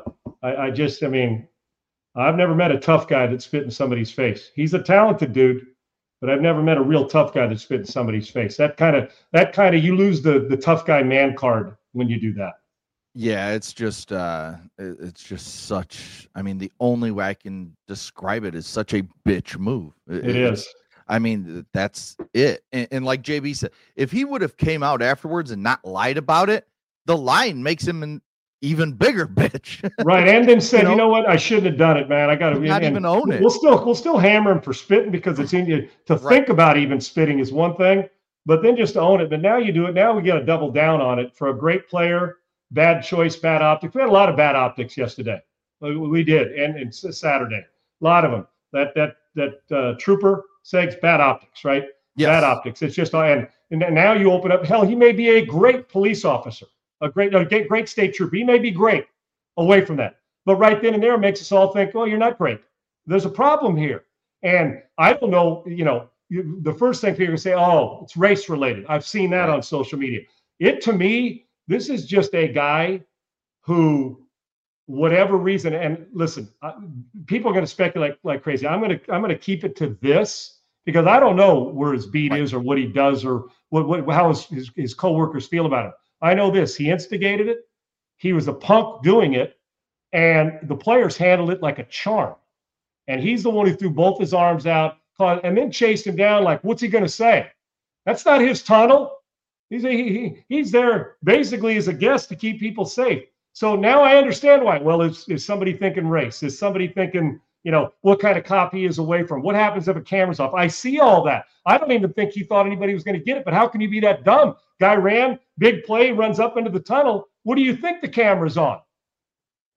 I've never met a tough guy that spit in somebody's face. He's a talented dude, but I've never met a real tough guy that spit in somebody's face. That kind of you lose the tough guy man card when you do that. Yeah, it's just such, the only way I can describe it is such a bitch move. It is. That's it. And like JB said, if he would have came out afterwards and not lied about it, the line makes him an even bigger bitch. Right. And then said, you know what? I shouldn't have done it, man. I got to not even own it. We'll still hammer him for spitting because it's in you to think about even spitting is one thing, but then just to own it. But now you do it. Now we got to double down on it for a great player. Bad choice, bad optics. We had a lot of bad optics yesterday. We did, and it's Saturday. A lot of them. That trooper Segs, bad optics, right? Yes. Bad optics. It's just and now you open up. Hell, he may be a great police officer, a great state trooper. He may be great away from that, but right then and there makes us all think, well, you're not great. There's a problem here, and I don't know. The first thing people say, oh, it's race related. I've seen that on social media. To me. This is just a guy who, whatever reason, and listen, people are going to speculate like crazy. I'm going to keep it to this because I don't know where his beat is or what he does or how his coworkers feel about him. I know this: he instigated it. He was a punk doing it, and the players handled it like a charm. And he's the one who threw both his arms out and then chased him down. Like, what's he going to say? That's not his tunnel. He's there basically as a guest to keep people safe. So now I understand why. Well, is somebody thinking race? Is somebody thinking, what kind of cop he is away from? What happens if a camera's off? I see all that. I don't even think he thought anybody was going to get it, but how can you be that dumb? Guy ran, big play, runs up into the tunnel. What do you think the camera's on?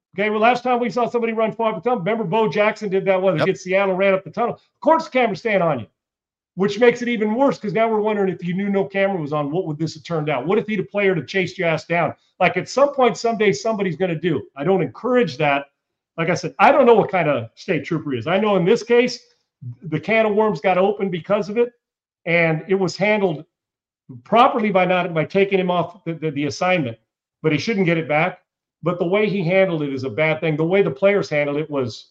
Okay, well, last time we saw somebody run far up the tunnel, remember Bo Jackson did that one against Seattle, ran up the tunnel. Of course, the camera's staying on you, which makes it even worse because now we're wondering if you knew no camera was on, what would this have turned out? What if he'd a player to chase your ass down? Like at some point, someday, somebody's going to do. I don't encourage that. Like I said, I don't know what kind of state trooper he is. I know in this case, the can of worms got open because of it, and it was handled properly by taking him off the assignment, but he shouldn't get it back. But the way he handled it is a bad thing. The way the players handled it was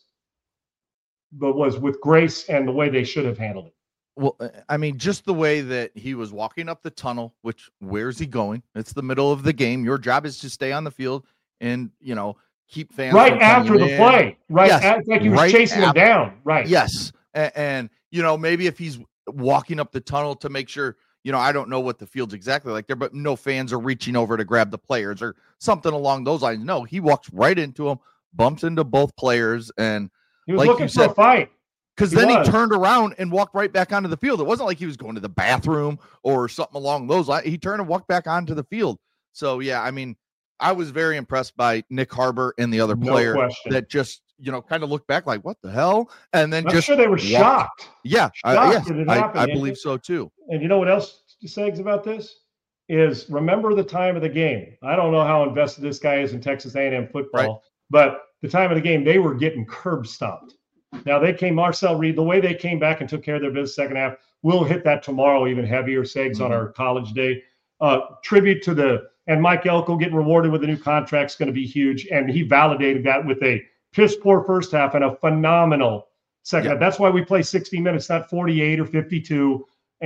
with grace and the way they should have handled it. Well, I mean, just the way that he was walking up the tunnel, which where's he going? It's the middle of the game. Your job is to stay on the field and, keep fans right after the play. Right. Yes, like he was chasing him down. Right. Yes. And maybe if he's walking up the tunnel to make sure, I don't know what the field's exactly like there, but no fans are reaching over to grab the players or something along those lines. No, he walks right into them, bumps into both players, and he was looking for a fight. Because then he turned around and walked right back onto the field. It wasn't like he was going to the bathroom or something along those lines. He turned and walked back onto the field. So, yeah, I mean, I was very impressed by Nick Harbor and the other player that just, kind of looked back like, what the hell? And then I'm sure they were shocked. Yeah, I believe so too. And you know what else says about this? Is remember the time of the game. I don't know how invested this guy is in Texas A&M football, but the time of the game, they were getting curb stomped. Now Marcel Reed, the way they came back and took care of their business second half, we'll hit that tomorrow even heavier, Segs, on our college day. Tribute to and Mike Elko getting rewarded with a new contract is going to be huge. And he validated that with a piss poor first half and a phenomenal second half. That's why we play 60 minutes, not 48 or 52.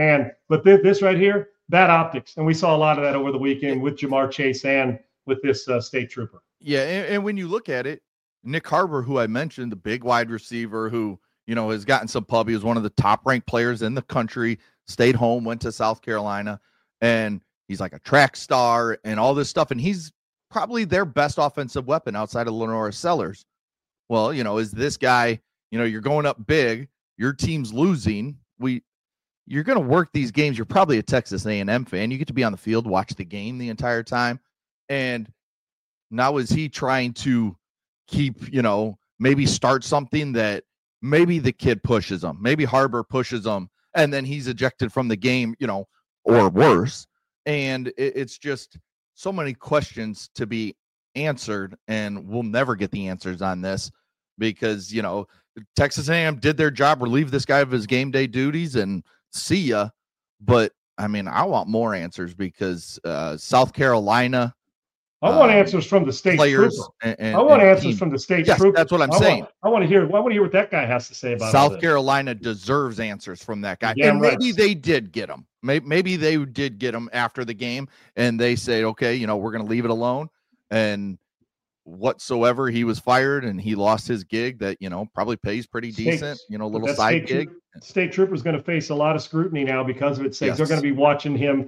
But this right here, bad optics. And we saw a lot of that over the weekend with Jamar Chase and with this state trooper. Yeah. And when you look at it, Nick Harbor, who I mentioned, the big wide receiver who, has gotten some pub. He was one of the top ranked players in the country, stayed home, went to South Carolina, and he's like a track star and all this stuff. And he's probably their best offensive weapon outside of Lenora Sellers. Well, is this guy, you're going up big, your team's losing. You're going to work these games. You're probably a Texas A&M fan. You get to be on the field, watch the game the entire time. And now is he trying to keep, maybe start something that maybe the kid pushes him, maybe Harbor pushes him, and then he's ejected from the game, or worse. And it's just so many questions to be answered, and we'll never get the answers on this because, Texas A&M did their job, relieved this guy of his game day duties, and see ya. But, I mean, I want more answers because South Carolina, I want answers from the state players. I want answers from the state trooper. That's what I'm saying. I want to hear what that guy has to say about South Carolina deserves answers from that guy. And maybe they did get them. Maybe they did get them after the game, and they say, okay, we're going to leave it alone. And whatsoever, he was fired, and he lost his gig that probably pays pretty decent. Little side gig. State trooper is going to face a lot of scrutiny now because of it. They're going to be watching him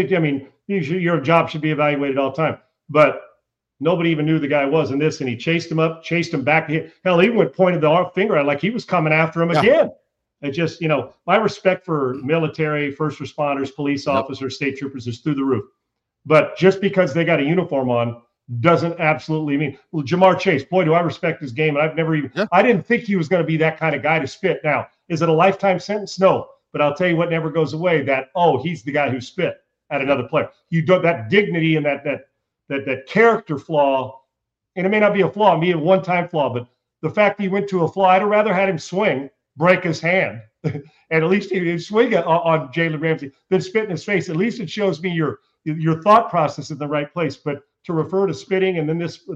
your job should be evaluated all the time. But nobody even knew the guy was in this, and he chased him up, chased him back. Hell, he even pointed the finger at like he was coming after him again. It just, my respect for military, first responders, police officers, state troopers is through the roof. But just because they got a uniform on doesn't absolutely mean. Well, Jamar Chase, boy, do I respect his game. And I didn't think he was going to be that kind of guy to spit. Now, is it a lifetime sentence? No. But I'll tell you what never goes away, that, he's the guy who spit at another player. You do that dignity and that character flaw, and it may not be a flaw, it may be a one-time flaw, but the fact that he went to a flaw, I'd have rather had him swing, break his hand, and at least he didn't swing on Jalen Ramsey than spit in his face. At least it shows me your thought process in the right place. But to refer to spitting and then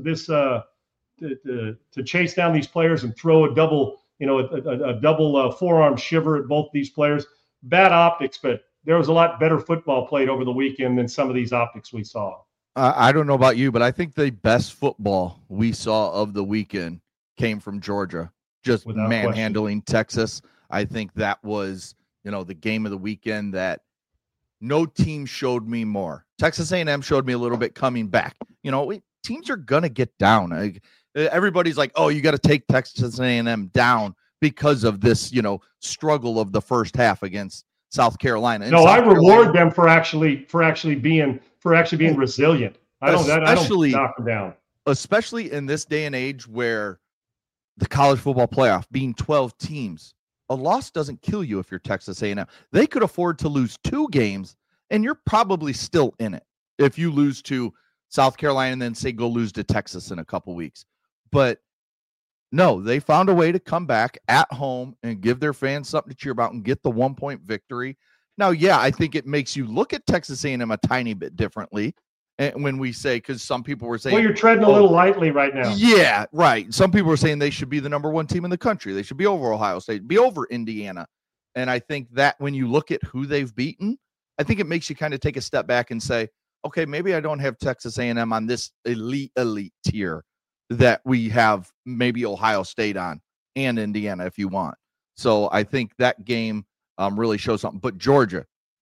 to chase down these players and throw a double forearm shiver at both these players, bad optics. But there was a lot better football played over the weekend than some of these optics we saw. I don't know about you, but I think the best football we saw of the weekend came from Georgia, just manhandling Texas. I think that was, the game of the weekend that no team showed me more. Texas A&M showed me a little bit coming back. Teams are going to get down. Everybody's like, oh, you got to take Texas A&M down because of this, struggle of the first half against South Carolina. I reward them for actually being resilient. I don't knock them down. especially in this day and age where the college football playoff being 12 teams, a loss doesn't kill you if you're Texas A&M. They could afford to lose 2 games, and you're probably still in it if you lose to South Carolina and then say go lose to Texas in a couple weeks. But no, they found a way to come back at home and give their fans something to cheer about and get the 1-point victory. Now, yeah, I think it makes you look at Texas A&M a tiny bit differently. And when we say, because some people were saying, well, you're treading a little lightly right now. Yeah, right. Some people were saying they should be the number 1 team in the country. They should be over Ohio State, be over Indiana. And I think that when you look at who they've beaten, I think it makes you kind of take a step back and say, okay, maybe I don't have Texas A&M on this elite tier that we have maybe Ohio State on and Indiana if you want. So I think that game really shows something. But Georgia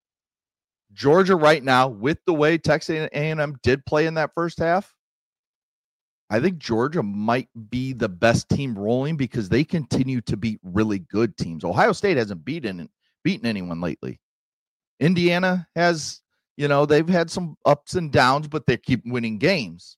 right now, with the way Texas A&M did play in that first half, I think Georgia might be the best team rolling because they continue to beat really good teams. Ohio State hasn't beaten anyone lately. Indiana has, they've had some ups and downs, but they keep winning games.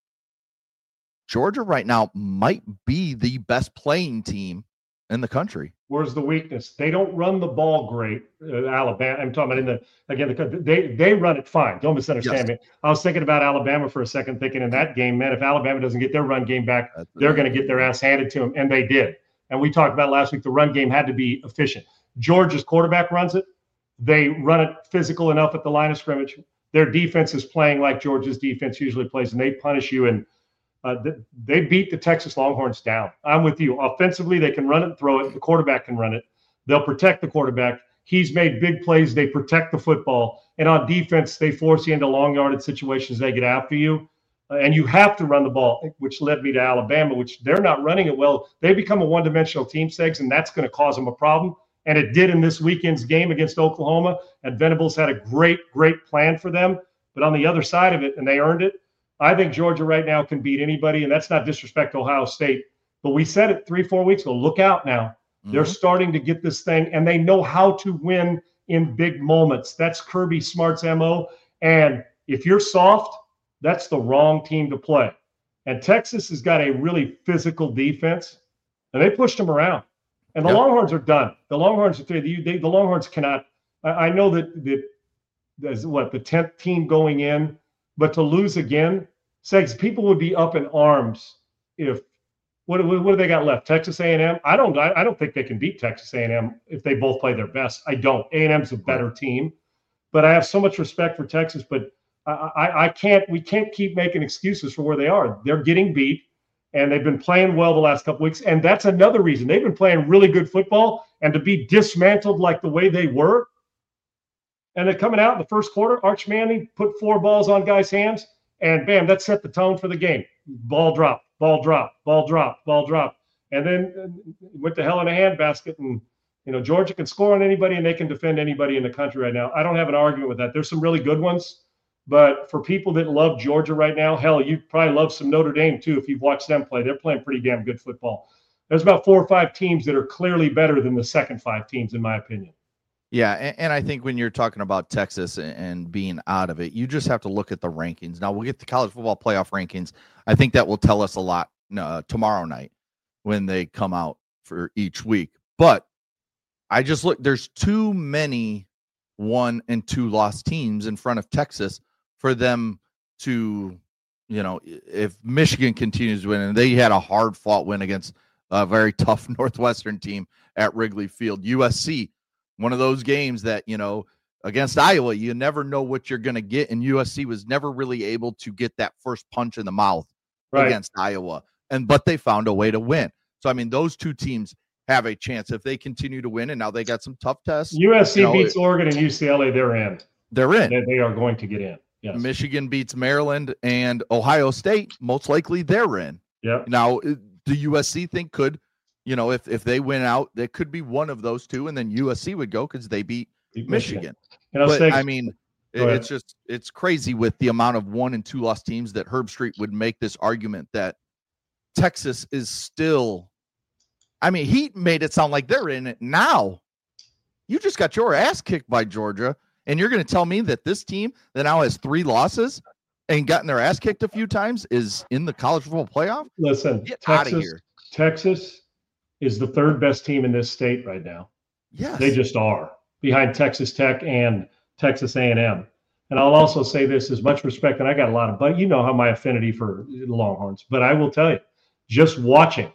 Georgia right now might be the best playing team in the country. Where's the weakness? They don't run the ball great. Alabama. I'm talking about they run it fine. Don't misunderstand me. I was thinking about Alabama for a second, thinking in that game, man, if Alabama doesn't get their run game back, they're going to get their ass handed to them, and they did. And we talked about last week, the run game had to be efficient. Georgia's quarterback runs it. They run it physical enough at the line of scrimmage. Their defense is playing like Georgia's defense usually plays, and they punish you. And they beat the Texas Longhorns down. I'm with you. Offensively, they can run it and throw it. The quarterback can run it. They'll protect the quarterback. He's made big plays. They protect the football. And on defense, they force you into long-yarded situations. They get after you. And you have to run the ball, which led me to Alabama, which they're not running it well. They become a one-dimensional team, Segs, and that's going to cause them a problem. And it did in this weekend's game against Oklahoma. And Venables had a great plan for them. But on the other side of it, and they earned it, I think Georgia right now can beat anybody, and that's not disrespect to Ohio State. But we said it 3-4 weeks ago. Look out now. Mm-hmm. They're starting to get this thing, and they know how to win in big moments. That's Kirby Smart's MO. And if you're soft, that's the wrong team to play. And Texas has got a really physical defense, and they pushed them around. And the Longhorns are done. The Longhorns are the Longhorns cannot. I know that there's the 10th team going in. But to lose again, Segs, people would be up in arms if what do they got left? Texas A&M? I don't think they can beat Texas A&M if they both play their best. I don't. A&M's a better team, but I have so much respect for Texas. But we can't keep making excuses for where they are. They're getting beat, and they've been playing well the last couple weeks, and that's another reason they've been playing really good football. And to be dismantled like the way they were. And they're coming out in the first quarter. Arch Manning put 4 balls on guys' hands, and bam, that set the tone for the game. Ball drop, ball drop, ball drop, ball drop. And then went to hell in a handbasket. And, Georgia can score on anybody, and they can defend anybody in the country right now. I don't have an argument with that. There's some really good ones. But for people that love Georgia right now, hell, you probably love some Notre Dame too if you've watched them play. They're playing pretty damn good football. There's about 4 or 5 teams that are clearly better than the second 5 teams, in my opinion. Yeah, and I think when you're talking about Texas and being out of it, you just have to look at the rankings. Now, we'll get the college football playoff rankings. I think that will tell us a lot tomorrow night when they come out for each week. But I just look, there's too many 1 and 2 loss teams in front of Texas for them to, if Michigan continues to win, and they had a hard-fought win against a very tough Northwestern team at Wrigley Field. USC, one of those games that, against Iowa, you never know what you're going to get. And USC was never really able to get that first punch in the mouth against Iowa. But they found a way to win. So, I mean, those 2 teams have a chance if they continue to win. And now they got some tough tests. USC beats Oregon and UCLA. They're in. They're in. They are going to get in. Yes. Michigan beats Maryland and Ohio State. Most likely they're in. Yep. Now, the USC thing could, if they win out, there could be one of those 2, and then USC would go because they beat Michigan. But I mean, it's crazy with the amount of 1 and 2 loss teams that Herb Street would make this argument that Texas is still. I mean, he made it sound like they're in it now. You just got your ass kicked by Georgia, and you're going to tell me that this team that now has 3 losses and gotten their ass kicked a few times is in the college football playoff. Listen, Get out of here. Texas is the third best team in this state right now. Yes. They just are, behind Texas Tech and Texas A&M. And I'll also say this, as much respect, and I got a lot of, but you know how my affinity for the Longhorns, but I will tell you, just watching,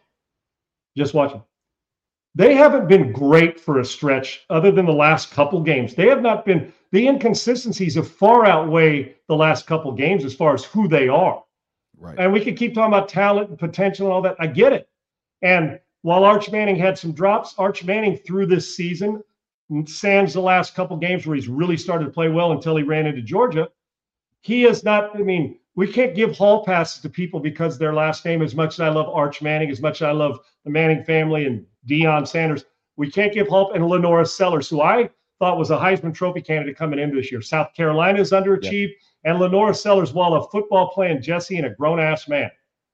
they haven't been great for a stretch other than the last couple games. They have not been, the inconsistencies have far outweigh the last couple games as far as who they are. Right. And we could keep talking about talent and potential and all that. I get it. And while Arch Manning had some drops, Arch Manning through this season, sans the last couple games where he's really started to play well until he ran into Georgia, he is not, I mean, we can't give hall passes to people because their last name, as much as I love Arch Manning, as much as I love the Manning family and Deion Sanders, we can't give hall, and Lenora Sellers, who I thought was a Heisman Trophy candidate coming into this year. South Carolina is underachieved, and Lenora Sellers, while a football playing Jesse and a grown-ass man.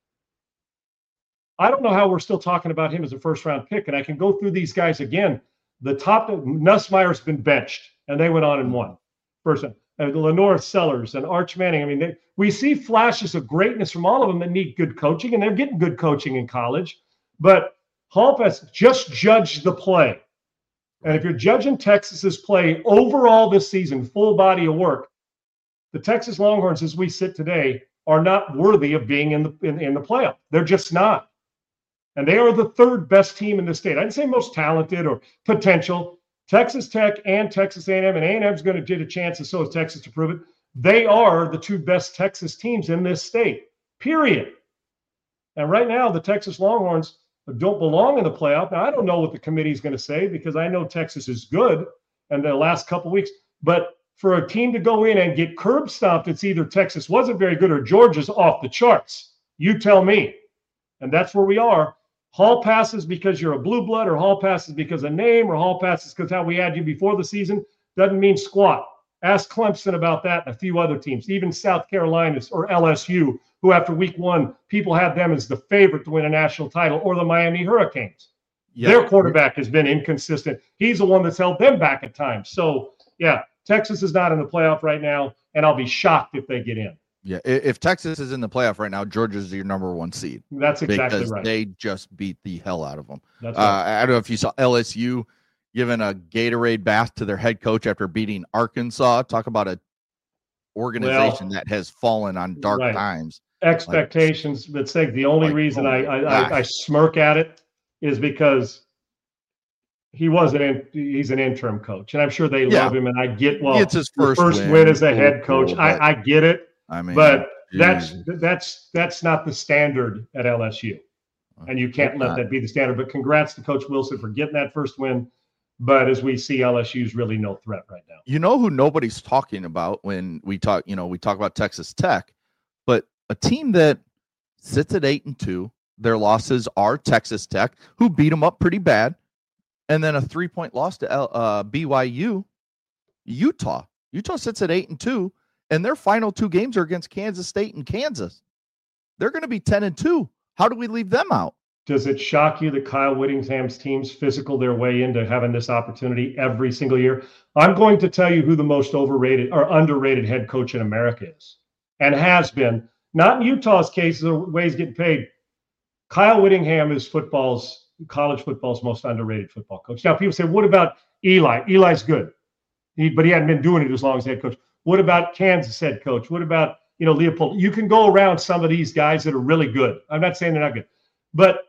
I don't know how we're still talking about him as a first-round pick, and I can go through these guys again. The top, Nussmeier's been benched, and they went on and won. First, Lenora Sellers and Arch Manning. I mean, we see flashes of greatness from all of them that need good coaching, and they're getting good coaching in college. But Hall Pass, just judge the play. And if you're judging Texas's play overall this season, full body of work, the Texas Longhorns, as we sit today, are not worthy of being in the playoff. They're just not. And they are the third best team in the state. I didn't say most talented or potential. Texas Tech and Texas A&M, and A&M's going to get a chance, and so is Texas, to prove it. They are the two best Texas teams in this state, period. And right now, the Texas Longhorns don't belong in the playoff. Now, I don't know what the committee is going to say because I know Texas is good in the last couple of weeks. But for a team to go in and get curb stomped, it's either Texas wasn't very good or Georgia's off the charts. You tell me. And that's where we are. Hall passes because you're a blue blood, or hall passes because of name, or hall passes because how we had you before the season, doesn't mean squat. Ask Clemson about that and a few other teams, even South Carolina or LSU, who after week one, people have them as the favorite to win a national title, or the Miami Hurricanes. Yeah. Their quarterback has been inconsistent. He's the one that's held them back at times. So, yeah, Texas is not in the playoff right now, and I'll be shocked if they get in. Yeah, if Texas is in the playoff right now, Georgia's your number one seed. That's exactly because right. They just beat the hell out of them. That's right. I don't know if you saw LSU giving a Gatorade bath to their head coach after beating Arkansas. Talk about an organization that has fallen on dark times. Expectations, but say the only reason I smirk at it is because he's an interim coach, and I'm sure they love him, and I get it's his first win as a head coach. I get it. I mean, but that's not the standard at LSU, and you can't let that be the standard. But congrats to Coach Wilson for getting that first win. But as we see, LSU's really no threat right now. You know who nobody's talking about when we talk about Texas Tech, but a team that sits at 8-2. Their losses are Texas Tech, who beat them up pretty bad, and then a 3-point loss to BYU. Utah sits at 8-2. And their final two games are against Kansas State and Kansas. They're going to be 10-2. How do we leave them out? Does it shock you that Kyle Whittingham's teams physical their way into having this opportunity every single year? I'm going to tell you who the most overrated or underrated head coach in America is, and has been. Not in Utah's case, the way he's getting paid. Kyle Whittingham is college football's most underrated football coach. Now, people say, what about Eli? Eli's good, but he hadn't been doing it as long as head coach. What about Kansas head coach? What about, Leopold? You can go around some of these guys that are really good. I'm not saying they're not good, but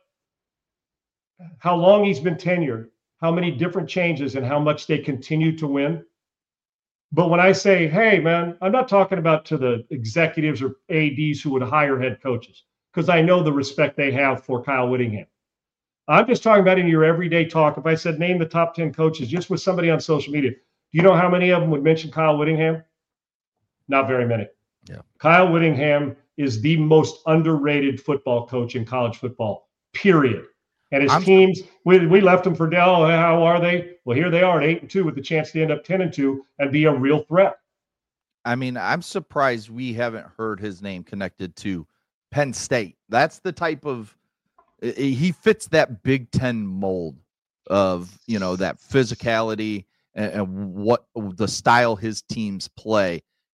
how long he's been tenured, how many different changes, and how much they continue to win. But when I say, hey, man, I'm not talking about to the executives or ADs who would hire head coaches, because I know the respect they have for Kyle Whittingham. I'm just talking about in your everyday talk. If I said name the top 10 coaches just with somebody on social media, do you know how many of them would mention Kyle Whittingham? Not very many. Yeah. Kyle Whittingham is the most underrated football coach in college football, period. And his teams, we left them for Dell. How are they? Well, here they are at 8-2 with the chance to end up 10-2 and be a real threat. I mean, I'm surprised we haven't heard his name connected to Penn State. That's the type of he fits that Big Ten mold of, that physicality and what the style his teams play.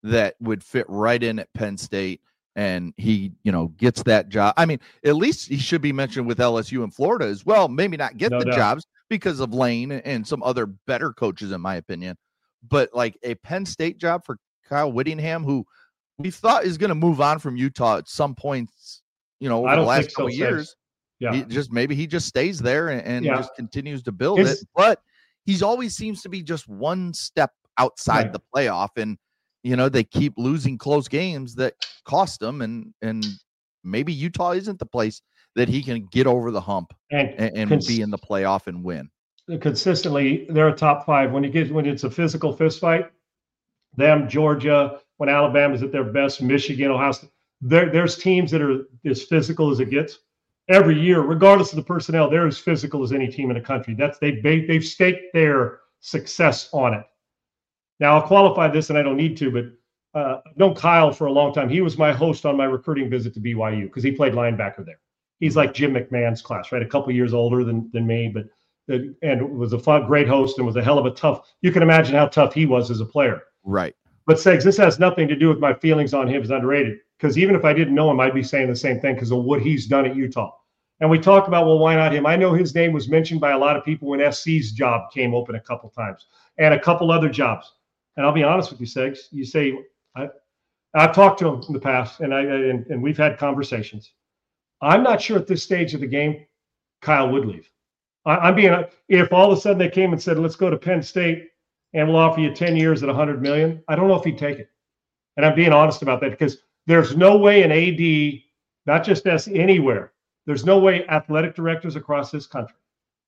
that would fit right in at Penn State, and he, gets that job. I mean, at least he should be mentioned with LSU and Florida as well. Maybe not get the jobs because of Lane and some other better coaches, in my opinion. But like a Penn State job for Kyle Whittingham, who we thought is going to move on from Utah at some points, over the last couple of years. Yeah. He just stays there and just continues to build it. But he's always seems to be just one step outside the playoff. And, they keep losing close games that cost them. And maybe Utah isn't the place that he can get over the hump and be in the playoff and win. Consistently, they're a top 5. When it's a physical fist fight, them, Georgia, when Alabama's at their best, Michigan, Ohio State, there's teams that are as physical as it gets. Every year, regardless of the personnel, they're as physical as any team in the country. They've staked their success on it. Now, I'll qualify this, and I don't need to, but I've known Kyle for a long time. He was my host on my recruiting visit to BYU because he played linebacker there. He's like Jim McMahon's class, right? A couple years older than me, and was a great host and was a hell of a tough. You can imagine how tough he was as a player. Right. But Segs, this has nothing to do with my feelings on him as underrated. Because even if I didn't know him, I'd be saying the same thing because of what he's done at Utah. And we talk about, well, why not him? I know his name was mentioned by a lot of people when SC's job came open a couple times and a couple other jobs. And I'll be honest with you, Segs. You say, I've talked to him in the past, and we've had conversations. I'm not sure at this stage of the game, Kyle would leave. If all of a sudden they came and said, let's go to Penn State and we'll offer you 10 years at $100 million, I don't know if he'd take it. And I'm being honest about that because there's no way an AD, not just us, anywhere, there's no way athletic directors across this country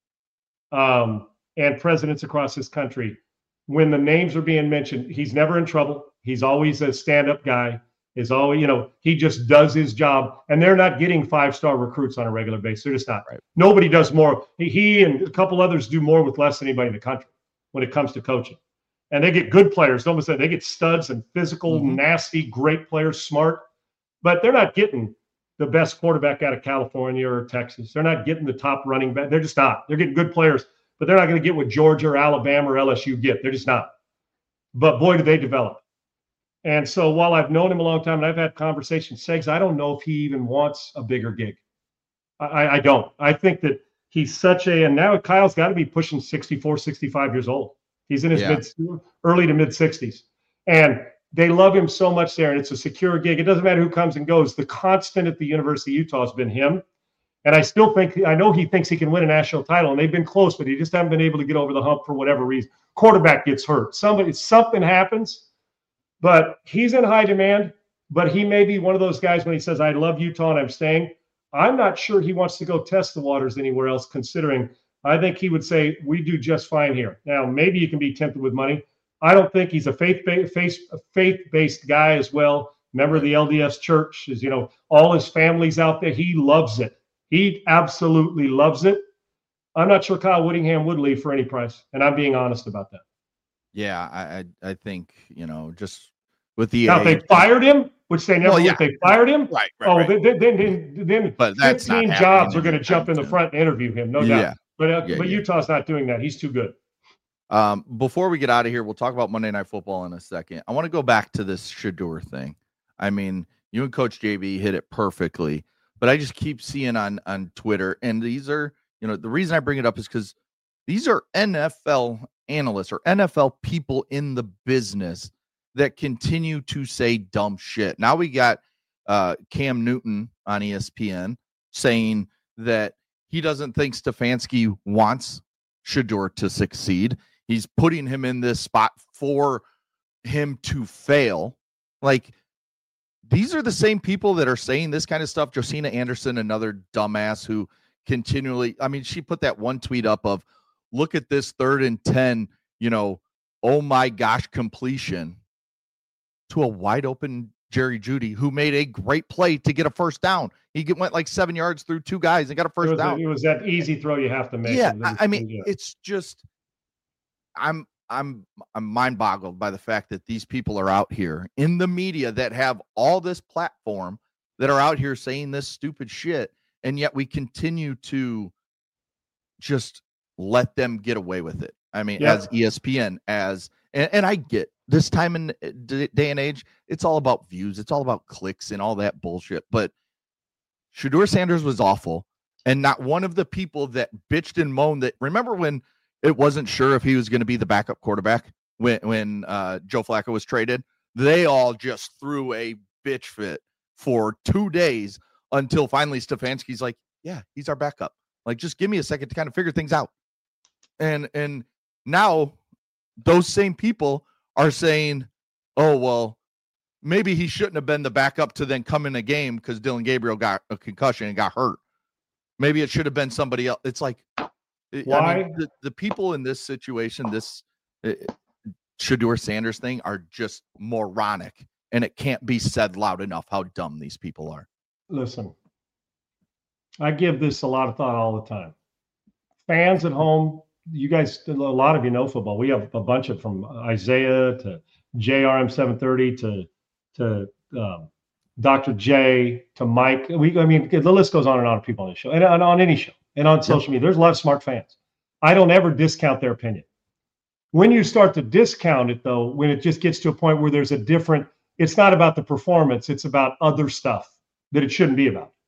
and presidents across this country, when the names are being mentioned, he's never in trouble. He's always a stand-up guy. Is always, he just does his job. And they're not getting 5-star recruits on a regular basis. They're just not. Right. Nobody does more. He and a couple others do more with less than anybody in the country when it comes to coaching. And they get good players. Almost they get studs and physical, nasty, great players, smart. But they're not getting the best quarterback out of California or Texas. They're not getting the top running back. They're just not. They're getting good players, but they're not going to get what Georgia or Alabama or LSU get. They're just not. But boy, do they develop. And so while I've known him a long time and I've had conversations, Segs, I don't know if he even wants a bigger gig. I don't. I think that he's and now Kyle's got to be pushing 64, 65 years old. He's in his early to mid 60s. And they love him so much there, and it's a secure gig. It doesn't matter who comes and goes. The constant at the University of Utah has been him. And I know he thinks he can win a national title, and they've been close, but he just haven't been able to get over the hump for whatever reason. Quarterback gets hurt. Something happens, but he's in high demand. But he may be one of those guys when he says, I love Utah and I'm staying. I'm not sure he wants to go test the waters anywhere else, considering I think he would say, we do just fine here. Now, maybe you can be tempted with money. I don't think he's a faith-based guy as well. Member of the LDS Church, is all his family's out there. He loves it. He absolutely loves it. I'm not sure Kyle Whittingham would leave for any price, and I'm being honest about that. Yeah, I think just with the now, if they fired him, which they never. If they fired him, right. Then but that's 15 jobs are going to jump in the front and interview him, no doubt. But Utah's not doing that. He's too good. Before we get out of here, we'll talk about Monday Night Football in a second. I want to go back to this Shedeur thing. I mean, you and Coach JB hit it perfectly, but I just keep seeing on Twitter, and these are, the reason I bring it up is because these are NFL analysts or NFL people in the business that continue to say dumb shit. Now we got Cam Newton on ESPN saying that he doesn't think Stefanski wants Shedeur to succeed. He's putting him in this spot for him to fail. Like, these are the same people that are saying this kind of stuff. Josina Anderson, another dumbass who continually, she put that one tweet up of, look at this 3rd and 10, oh my gosh, completion to a wide open Jerry Jeudy, who made a great play to get a first down. He went like 7 yards through 2 guys and got a first down. It was that easy throw you have to make. Yeah, it's just, I'm mind boggled by the fact that these people are out here in the media that have all this platform that are out here saying this stupid shit. And yet we continue to just let them get away with it. As ESPN, And I get this time in day and age, it's all about views. It's all about clicks and all that bullshit. But Shedeur Sanders was awful. And not one of the people that bitched and moaned that, remember when it wasn't sure if he was going to be the backup quarterback when Joe Flacco was traded? They all just threw a bitch fit for 2 days until finally Stefanski's like, yeah, he's our backup. Like, just give me a second to kind of figure things out. And now those same people are saying, oh, well, maybe he shouldn't have been the backup to then come in a game because Dillon Gabriel got a concussion and got hurt. Maybe it should have been somebody else. It's like, why? I mean, the people in this situation, this Shedeur Sanders thing, are just moronic, and it can't be said loud enough how dumb these people are. Listen, I give this a lot of thought all the time. Fans at home, you guys, a lot of you know football. We have a bunch of, from Isaiah to JRM 730 to Dr. J to Mike. I mean, the list goes on of people on this show and on any show and on social media. There's a lot of smart fans. I don't ever discount their opinion. When you start to discount it, though, when it just gets to a point where there's a different, it's not about the performance, it's about other stuff that it shouldn't be about,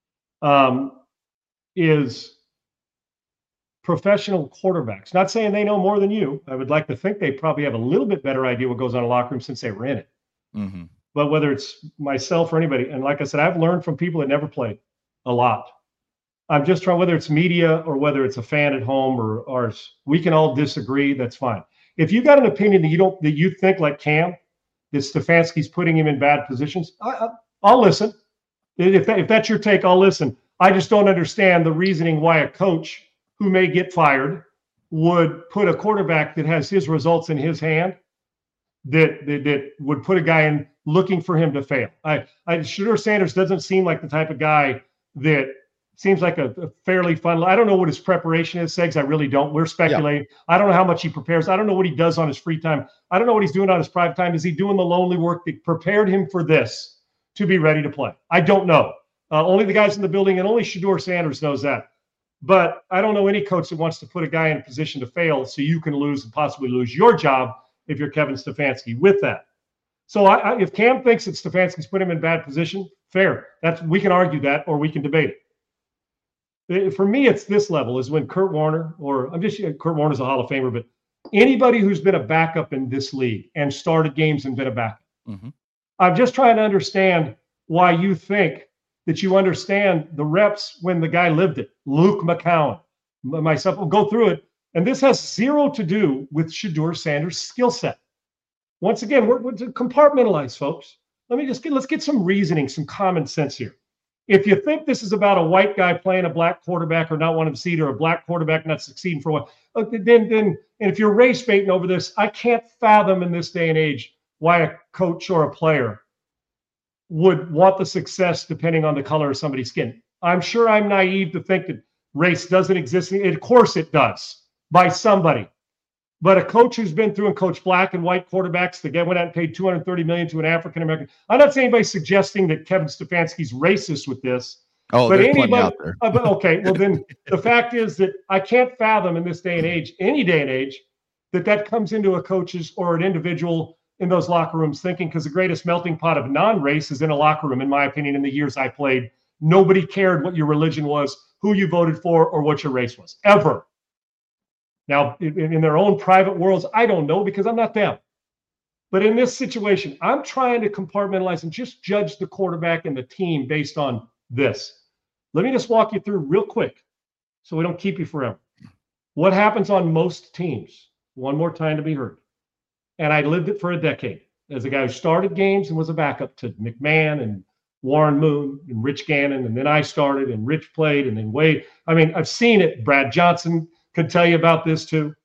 is professional quarterbacks. Not saying they know more than you. I would like to think they probably have a little bit better idea what goes on in a locker room since they were in it. Mm-hmm. But whether it's myself or anybody, and like I said, I've learned from people that never played a lot. I'm just trying, whether it's media or whether it's a fan at home or ours, we can all disagree. That's fine. If you got an opinion that you think like Cam, that Stefanski's putting him in bad positions, I'll listen. If that's your take, I'll listen. I just don't understand the reasoning why a coach who may get fired would put a quarterback that has his results in his hand, that would put a guy in looking for him to fail. Shedeur Sanders doesn't seem like the type of guy that seems like a fairly fun. I don't know what his preparation is, Segs. I really don't. We're speculating. Yeah. I don't know how much he prepares. I don't know what he does on his free time. I don't know what he's doing on his private time. Is he doing the lonely work that prepared him for this to be ready to play? I don't know. Only the guys in the building, and only Shedeur Sanders knows that. But I don't know any coach that wants to put a guy in a position to fail so you can lose and possibly lose your job if you're Kevin Stefanski with that. So if Cam thinks that Stefanski's put him in bad position, fair. We can argue that, or we can debate it. For me, it's this level is when Kurt Warner, Kurt Warner's a Hall of Famer, but anybody who's been a backup in this league and started games and been a backup. Mm-hmm. I'm just trying to understand why you think that you understand the reps when the guy lived it. Luke McCown, myself, will go through it. And this has zero to do with Shedeur Sanders' skill set. Once again, we're to compartmentalize, folks. Let's get some reasoning, some common sense here. If you think this is about a white guy playing a black quarterback or not wanting to succeed, or a black quarterback not succeeding for what, then and if you're race baiting over this, I can't fathom in this day and age why a coach or a player would want the success depending on the color of somebody's skin. I'm sure I'm naive to think that race doesn't exist. Of course it does, by somebody. But a coach who's been through and coached black and white quarterbacks, the guy went out and paid $230 million to an African American. I'm not saying anybody's suggesting that Kevin Stefanski's racist with this. Oh, but there's plenty out there. Okay, well then the fact is that I can't fathom in this day and age, any day and age, that comes into a coach's or an individual in those locker rooms thinking, because the greatest melting pot of non-race is in a locker room, in my opinion, in the years I played. Nobody cared what your religion was, who you voted for, or what your race was, ever. Now, in their own private worlds, I don't know because I'm not them. But in this situation, I'm trying to compartmentalize and just judge the quarterback and the team based on this. Let me just walk you through real quick so we don't keep you forever. What happens on most teams? One more time to be heard. And I lived it for a decade as a guy who started games and was a backup to McMahon and Warren Moon and Rich Gannon. And then I started and Rich played and then Wade. I mean, I've seen it. Brad Johnson could tell you about this too.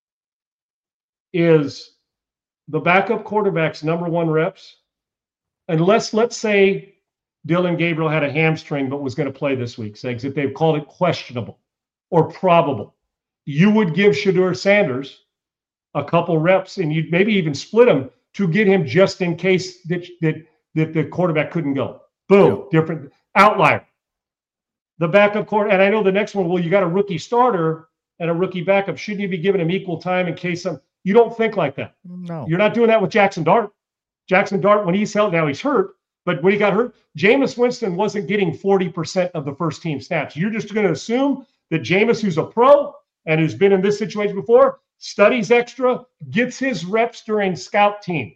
Is the backup quarterback's number one reps, unless, let's say, Dillon Gabriel had a hamstring but was going to play this week, Segs, if they've called it questionable or probable, you would give Shedeur Sanders a couple reps and you'd maybe even split him to get him just in case that the quarterback couldn't go. Boom, different outlier. The backup quarter, and I know the next one, well, you got a rookie starter and a rookie backup. Shouldn't you be giving him equal time in case You don't think like that. No. You're not doing that with Jackson Dart. Jackson Dart, when he's held, now he's hurt, but when he got hurt, Jameis Winston wasn't getting 40% of the first team snaps. You're just going to assume that Jameis, who's a pro and who's been in this situation before, studies extra, gets his reps during scout team.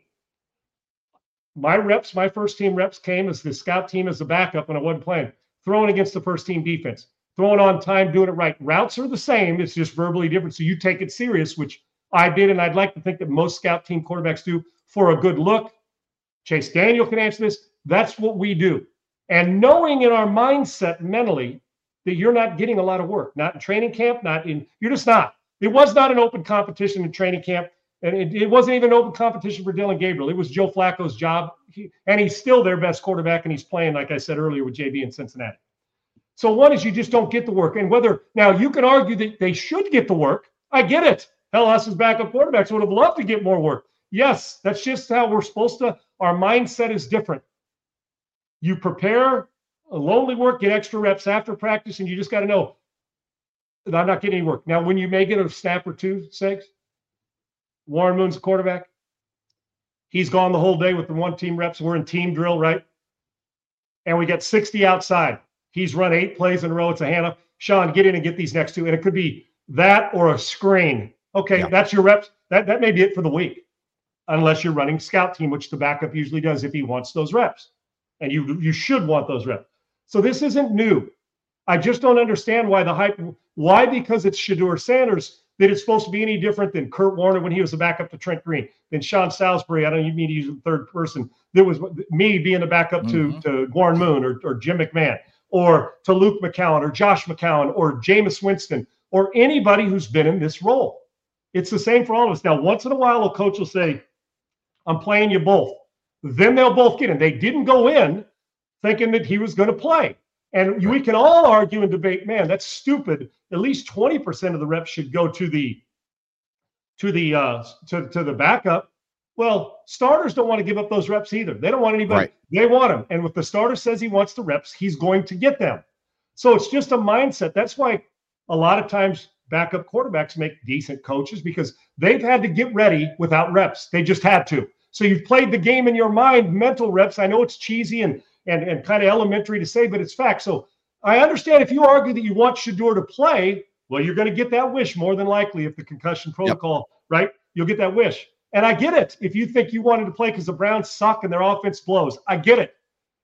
My first team reps came as the scout team as the backup when I wasn't playing, throwing against the first team defense, throwing on time, doing it right. Routes are the same. It's just verbally different. So you take it serious, which I did, and I'd like to think that most scout team quarterbacks do for a good look. Chase Daniel can answer this. That's what we do. And knowing in our mindset mentally that you're not getting a lot of work, not in training camp, you're just not. It was not an open competition in training camp. And it wasn't even an open competition for Dillon Gabriel. It was Joe Flacco's job. And he's still their best quarterback, and he's playing, like I said earlier, with JB in Cincinnati. So one is you just don't get the work. And now you can argue that they should get the work. I get it. Hell, us as backup quarterbacks would have loved to get more work. Yes, that's just how we're supposed to. Our mindset is different. You prepare a lonely work, get extra reps after practice, and you just got to know that I'm not getting any work. Now, when you may get a snap or two, Segs, Warren Moon's a quarterback. He's gone the whole day with the one team reps. We're in team drill, right? And we got 60 outside. He's run 8 plays in a row. It's a handoff. Sean, get in and get these next 2. And it could be that or a screen. Okay, yeah. That's your reps. That may be it for the week, unless you're running scout team, which the backup usually does if he wants those reps. And you should want those reps. So this isn't new. I just don't understand why the hype. Why? Because it's Shedeur Sanders that it's supposed to be any different than Kurt Warner when he was the backup to Trent Green, than Sean Salisbury. I don't even mean to use the third person. There was me being the backup to Warren Moon or Jim McMahon or to Luke McCown or Josh McCown or Jameis Winston or anybody who's been in this role. It's the same for all of us. Now, once in a while, a coach will say, I'm playing you both. Then they'll both get in. They didn't go in thinking that he was going to play. And we can all argue and debate, man, that's stupid. At least 20% of the reps should go to the backup. Well, starters don't want to give up those reps either. They don't want anybody. Right. They want them. And if the starter says he wants the reps, he's going to get them. So it's just a mindset. That's why a lot of times backup quarterbacks make decent coaches, because they've had to get ready without reps. They just had to. So you've played the game in your mind, mental reps. I know it's cheesy and kind of elementary to say, but it's fact. So I understand if you argue that you want Shedeur to play, well, you're going to get that wish more than likely if the concussion protocol, right? You'll get that wish. And I get it. If you think you wanted to play because the Browns suck and their offense blows, I get it.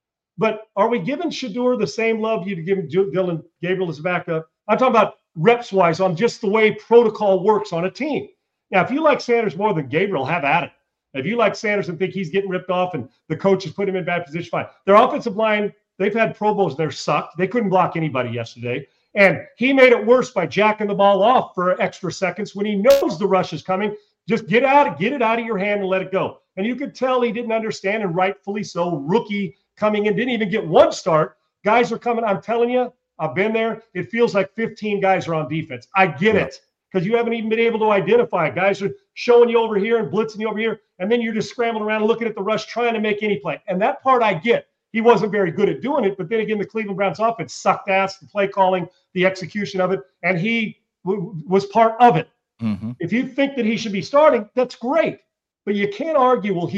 But are we giving Shedeur the same love you'd give Dillon Gabriel as a backup? I'm talking about reps-wise on just the way protocol works on a team. Now, if you like Sanders more than Gabriel, have at it. If you like Sanders and think he's getting ripped off and the coach has put him in bad position, fine. Their offensive line, they've had Pro Bowls there sucked. They couldn't block anybody yesterday. And he made it worse by jacking the ball off for extra seconds when he knows the rush is coming. Just get it out of your hand and let it go. And you could tell he didn't understand, and rightfully so. Rookie coming in, didn't even get one start. Guys are coming. I'm telling you, I've been there. It feels like 15 guys are on defense. I get it, because you haven't even been able to identify. Guys are showing you over here and blitzing you over here, and then you're just scrambling around looking at the rush, trying to make any play. And that part I get. He wasn't very good at doing it, but then again, the Cleveland Browns offense sucked ass, the play calling, the execution of it, and he was part of it. Mm-hmm. If you think that he should be starting, that's great. But you can't argue, well,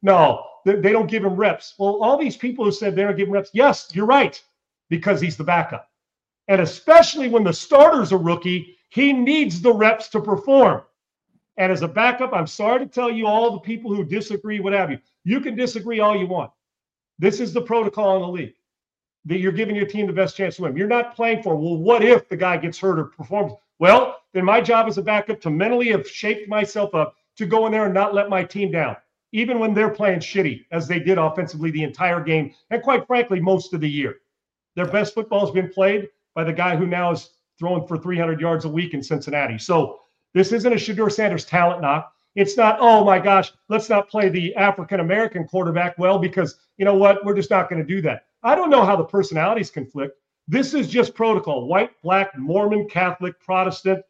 they don't give him reps. Well, all these people who said they don't give him reps, yes, you're right, because he's the backup. And especially when the starter's a rookie, he needs the reps to perform. And as a backup, I'm sorry to tell you, all the people who disagree, what have you, you can disagree all you want. This is the protocol in the league, that you're giving your team the best chance to win. You're not playing for, well, what if the guy gets hurt or performs? Well, then my job as a backup to mentally have shaped myself up to go in there and not let my team down, even when they're playing shitty, as they did offensively the entire game, and quite frankly, most of the year. Their best football has been played by the guy who now is throwing for 300 yards a week in Cincinnati. So this isn't a Shedeur Sanders talent knock. It's not, oh my gosh, let's not play the African-American quarterback well because, you know what, we're just not going to do that. I don't know how the personalities conflict. This is just protocol. White, black, Mormon, Catholic, Protestant.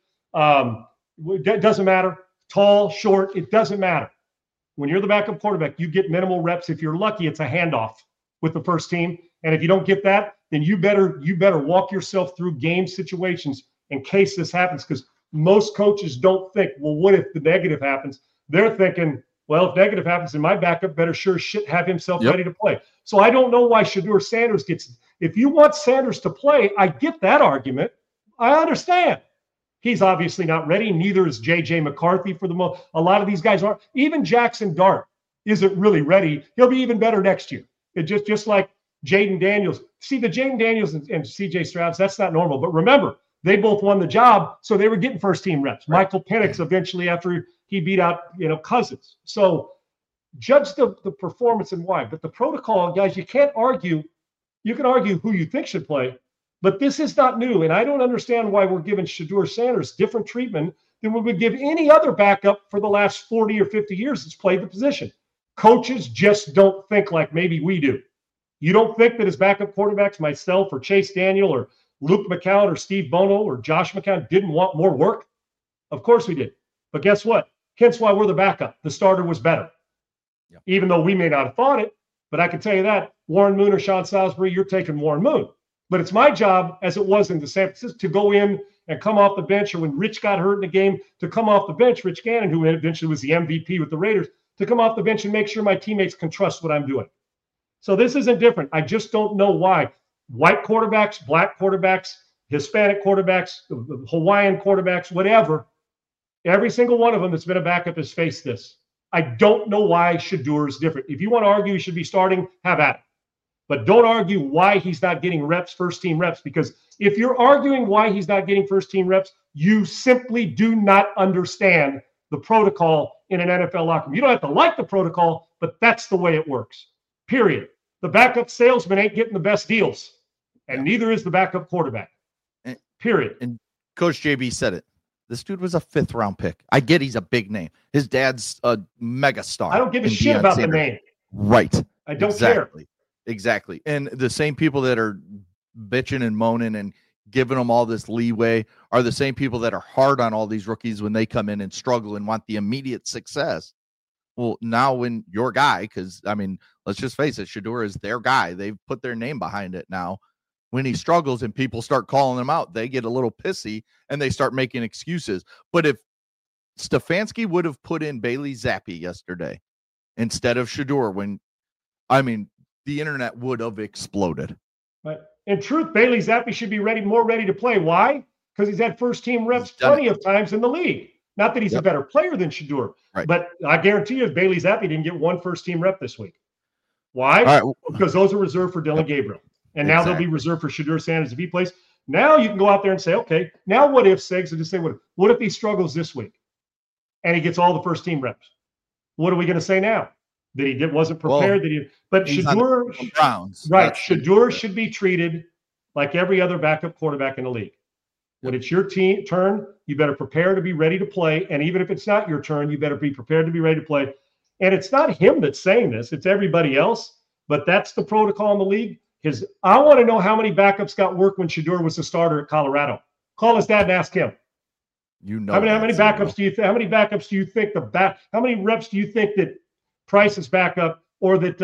It doesn't matter. Tall, short, it doesn't matter. When you're the backup quarterback, you get minimal reps. If you're lucky, it's a handoff with the first team. And if you don't get that, then you better walk yourself through game situations in case this happens. Because most coaches don't think, well, what if the negative happens? They're thinking, well, if negative happens, then my backup better sure shit have himself ready to play. So I don't know why Shedeur Sanders gets – if you want Sanders to play, I get that argument. I understand. He's obviously not ready. Neither is J.J. McCarthy for the most. A lot of these guys aren't. Even Jackson Dart isn't really ready. He'll be even better next year. It just like Jaden Daniels. See, the Jaden Daniels and C.J. Strouds, that's not normal. But remember, they both won the job, so they were getting first-team reps. Right. Michael Penix eventually after he beat out, Cousins. So judge the performance and why. But the protocol, guys, you can't argue. You can argue who you think should play, but this is not new. And I don't understand why we're giving Shedeur Sanders different treatment than we would give any other backup for the last 40 or 50 years that's played the position. Coaches just don't think like maybe we do. You don't think that as backup quarterbacks, myself or Chase Daniel or Luke McCown or Steve Bono or Josh McCown didn't want more work? Of course we did. But guess what? Hence why we're the backup. The starter was better. Yep. Even though we may not have thought it, but I can tell you that Warren Moon or Sean Salisbury, you're taking Warren Moon. But it's my job, as it was in the San Francisco, to go in and come off the bench, or when Rich got hurt in the game, to come off the bench, Rich Gannon, who eventually was the MVP with the Raiders, to come off the bench and make sure my teammates can trust what I'm doing. So this isn't different. I just don't know why. White quarterbacks, black quarterbacks, Hispanic quarterbacks, Hawaiian quarterbacks, whatever, every single one of them that's been a backup has faced this. I don't know why Shedeur is different. If you want to argue he should be starting, have at it. But don't argue why he's not getting reps, first-team reps, because if you're arguing why he's not getting first-team reps, you simply do not understand the protocol in an NFL locker room. You don't have to like the protocol, but that's the way it works, period. The backup salesman ain't getting the best deals, and neither is the backup quarterback, period. And Coach JB said it. This dude was a 5th-round pick. I get he's a big name. His dad's a mega star. I don't give a shit about the name. Right. I don't care. Exactly. And the same people that are bitching and moaning and giving them all this leeway are the same people that are hard on all these rookies when they come in and struggle and want the immediate success. Well, now when your guy, because, I mean, let's just face it, Shedeur is their guy. They've put their name behind it now. When he struggles and people start calling him out, they get a little pissy and they start making excuses. But if Stefanski would have put in Bailey Zappi yesterday instead of Shedeur, the internet would have exploded. But in truth, Bailey Zappi should be more ready to play. Why? Because he's had first-team reps plenty of times in the league. Not that he's a better player than Shedeur, but I guarantee you Bailey Zappi didn't get one first-team rep this week. Why? Because those are reserved for Dylan Gabriel. And now they'll be reserved for Shedeur Sanders if he plays. Now you can go out there and say, okay, now what if, Segs, and just say, what if he struggles this week and he gets all the first-team reps? What are we going to say now? That he wasn't prepared? But Shedeur, Shedeur should be treated like every other backup quarterback in the league. When it's your turn, you better prepare to be ready to play. And even if it's not your turn, you better be prepared to be ready to play. And it's not him that's saying this. It's everybody else. But that's the protocol in the league. I want to know how many backups got work when Shedeur was the starter at Colorado. Call his dad and ask him. How many backups do you think? How many backups do you think how many reps do you think that Price is backup or that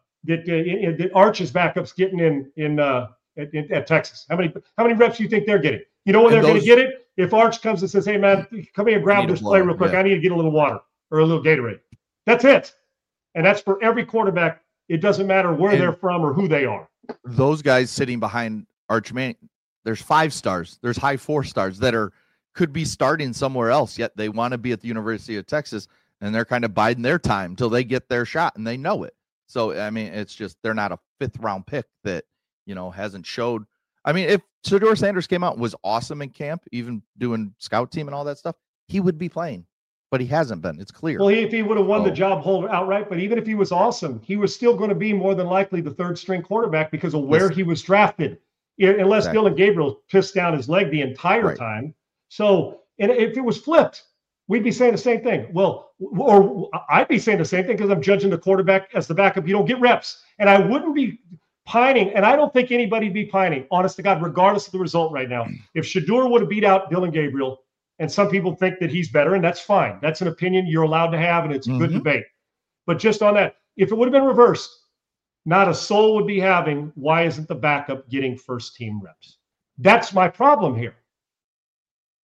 Arch's backups getting at Texas? How many reps do you think they're getting? You know when they're going to get it? If Arch comes and says, "Hey man, come here, grab this play real quick. I need to get a little water or a little Gatorade." That's it, and that's for every quarterback. It doesn't matter where they're from or who they are. Those guys sitting behind Arch Manning, there's 5 stars. There's high 4 stars that could be starting somewhere else, yet they want to be at the University of Texas, and they're kind of biding their time till they get their shot, and they know it. So, I mean, it's just they're not a 5th-round pick that, hasn't showed. I mean, if Shedeur Sanders came out and was awesome in camp, even doing scout team and all that stuff, he would be playing. But he hasn't been. It's clear. Well, if he would have won the job outright, but even if he was awesome, he was still going to be more than likely the 3rd-string quarterback because of where he was drafted, unless Dylan Gabriel pissed down his leg the entire time. So, and if it was flipped, we'd be saying the same thing. Well, or I'd be saying the same thing because I'm judging the quarterback as the backup. You don't get reps. And I wouldn't be pining, and I don't think anybody'd be pining, honest to God, regardless of the result right now. If Shedeur would have beat out Dylan Gabriel, and some people think that he's better, and that's fine. That's an opinion you're allowed to have, and it's a good debate. But just on that, if it would have been reversed, not a soul would be having, why isn't the backup getting first-team reps? That's my problem here.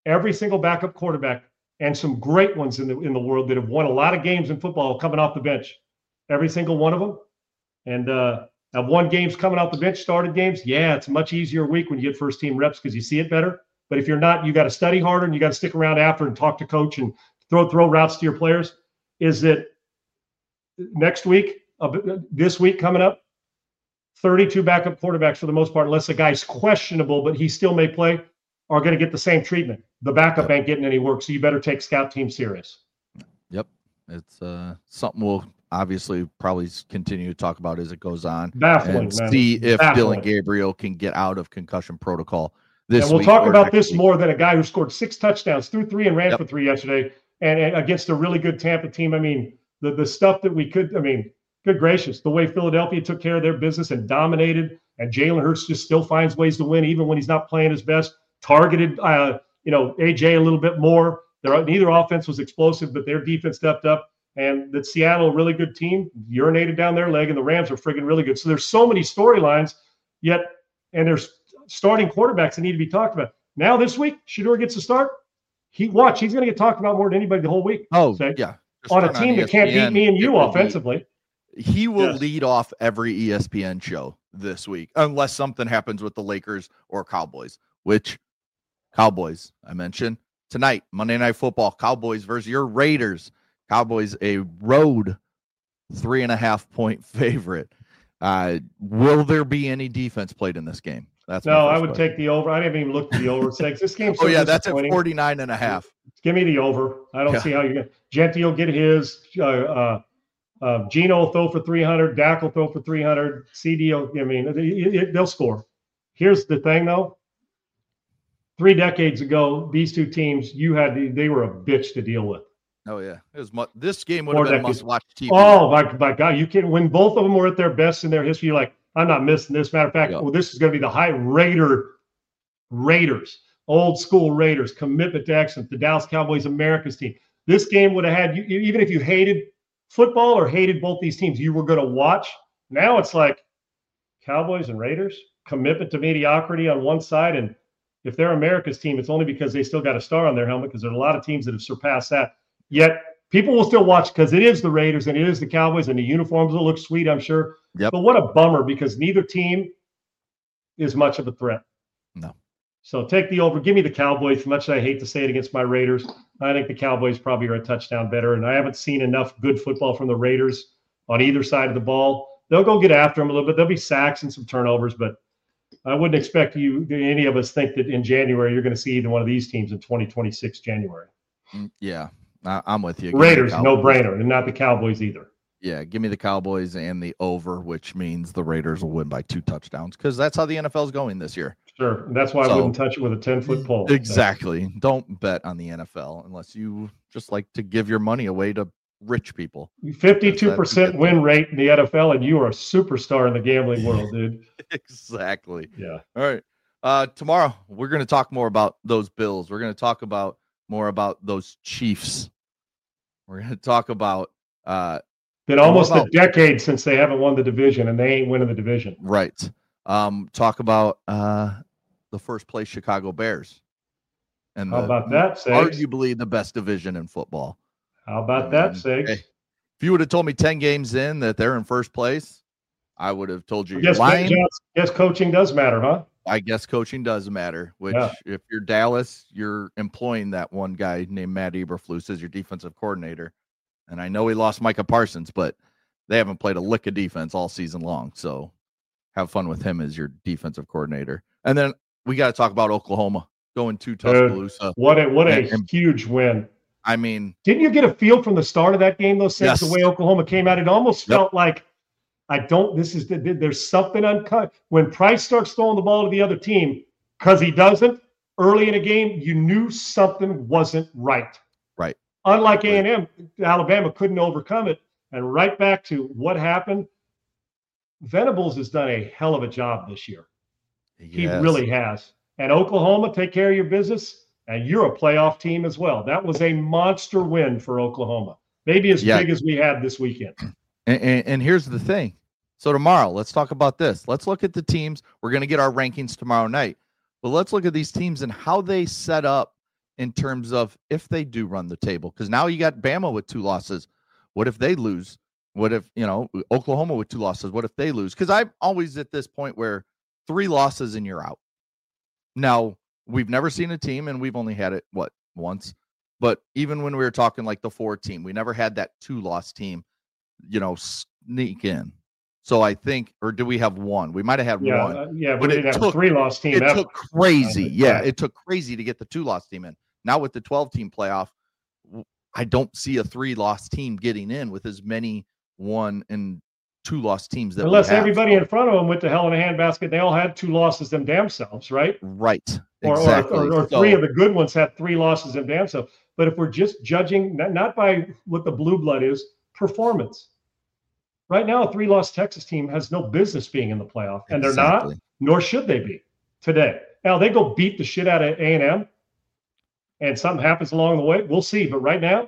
every single backup quarterback, and some great ones in the world that have won a lot of games in football coming off the bench. Every single one of them. And have won games coming off the bench, started games. Yeah, it's a much easier week when you get first team reps because you see it better. But if you're not, you got to study harder and you got to stick around after and talk to coach and throw routes to your players. Is that next week, this week coming up, 32 backup quarterbacks for the most part, unless a guy's questionable, but he still may play, are going to get the same treatment. The backup ain't getting any work, so you better take scout team serious. Yep. It's something we'll obviously probably continue to talk about as it goes on. Baffling, and man. see if Baffling. Dylan Gabriel can get out of concussion protocol this And we'll week talk or about next this week. more than a guy who scored 6 touchdowns, threw 3 and ran Yep. for 3 yesterday, and against a really good Tampa team. I mean, the stuff that we could, I mean, good gracious, the way Philadelphia took care of their business and dominated, and Jalen Hurts just still finds ways to win even when he's not playing his best. Targeted, AJ a little bit more. Neither offense was explosive, but their defense stepped up. And that Seattle, a really good team, urinated down their leg, and the Rams are friggin' really good. So there's so many storylines, and there's starting quarterbacks that need to be talked about. Now this week, Shedeur gets a start. He's going to get talked about more than anybody the whole week. Oh, Say, yeah. Just on a turn team that can't beat ESPN, me and it you will be- offensively. He will Yes. lead off every ESPN show this week, unless something happens with the Lakers or Cowboys, which Cowboys, I mentioned tonight, Monday Night Football, Cowboys versus your Raiders. Cowboys, a road 3.5-point favorite. Will there be any defense played in this game? That's No, I would take the over. I didn't even look at the over. This game's so Oh, yeah, that's at disappointing. 49.5. Give me the over. I don't Yeah. see how you're going to. Genty will get his. Gino will throw for 300. Dak will throw for 300. CD will, they'll score. Here's the thing, though. 3 decades ago, these two teams, they were a bitch to deal with. Oh, yeah. This game would have been must-watch TV. Oh, my God. You can, when both of them were at their best in their history, you're like, I'm not missing this. Matter of fact, this is going to be the high Raiders, old school Raiders, commitment to excellence, the Dallas Cowboys, America's team. This game would have had, even if you hated football or hated both these teams, you were going to watch. Now it's like Cowboys and Raiders, commitment to mediocrity on one side. And if they're America's team, it's only because they still got a star on their helmet, because there's a lot of teams that have surpassed that. Yet people will still watch because it is the Raiders and it is the Cowboys, and the uniforms will look sweet, I'm sure. Yep. But what a bummer, because neither team is much of a threat. No. So take the over. Give me the Cowboys. As much as I hate to say it against my Raiders, I think the Cowboys probably are a touchdown better. And I haven't seen enough good football from the Raiders on either side of the ball. They'll go get after them a little bit. There'll be sacks and some turnovers, but I wouldn't expect any of us think that in January you're going to see either one of these teams in 2026 January. Yeah, I'm with you. Raiders, no brainer, and not the Cowboys either. Yeah, give me the Cowboys and the over, which means the Raiders will win by 2 touchdowns, because that's how the NFL is going this year. Sure. And that's why I wouldn't touch it with a 10-foot pole. Exactly. Don't bet on the NFL unless you just like to give your money away to rich people. 52% win rate in the NFL, and you are a superstar in the gambling world, dude. Exactly. Yeah. All right. Tomorrow, we're going to talk more about those Bills. We're going to talk about more about those Chiefs. We're going to talk about been almost a decade since they haven't won the division, and they ain't winning the division. Right. Talk about the first place Chicago Bears. And how about that, Sags? Arguably the best division in football. How about that, Sags? Hey, if you would have told me 10 games in that they're in first place, I would have told you you're lying. Yes, coaching does matter, huh? I guess coaching does matter, which if you're Dallas, you're employing that one guy named Matt Eberflus as your defensive coordinator. And I know he lost Micah Parsons, but they haven't played a lick of defense all season long. So have fun with him as your defensive coordinator. And then we got to talk about Oklahoma going to Tuscaloosa. What a huge win. I mean, didn't you get a feel from the start of that game, though, Sags, the way Oklahoma came out? It almost felt like, there's something uncut. When Price starts throwing the ball to the other team, because he doesn't, early in a game, you knew something wasn't right. Right. Unlike A&M, Alabama couldn't overcome it. And right back to what happened, Venables has done a hell of a job this year. Yes. He really has. And Oklahoma, take care of your business, and you're a playoff team as well. That was a monster win for Oklahoma. Maybe as big as we had this weekend. And here's the thing. So tomorrow, let's talk about this. Let's look at the teams. We're going to get our rankings tomorrow night. But let's look at these teams and how they set up in terms of if they do run the table, because now you got Bama with 2 losses. What if they lose? What if, Oklahoma with 2 losses? What if they lose? Because I'm always at this point where 3 losses and you're out. Now, we've never seen a team, and we've only had it, once? But even when we were talking like the 4 team, we never had that 2-loss team, sneak in. So I think, or do we have 1? We might have had 1. But we didn't have a 3-loss team. It took crazy. It took crazy to get the 2-loss team in. Now with the 12-team playoff, I don't see a 3-loss team getting in with as many 1 and 2-loss teams that unless everybody in front of them went to hell in a handbasket. They all had 2 losses them damn selves, right? Right. Exactly. Or 3 of the good ones had 3 losses them damn selves. But if we're just judging not by what the blue blood is, performance. Right now, a 3-loss Texas team has no business being in the playoff, and they're not, nor should they be today. Now, they go beat the shit out of A&M, and something happens along the way. We'll see. But right now,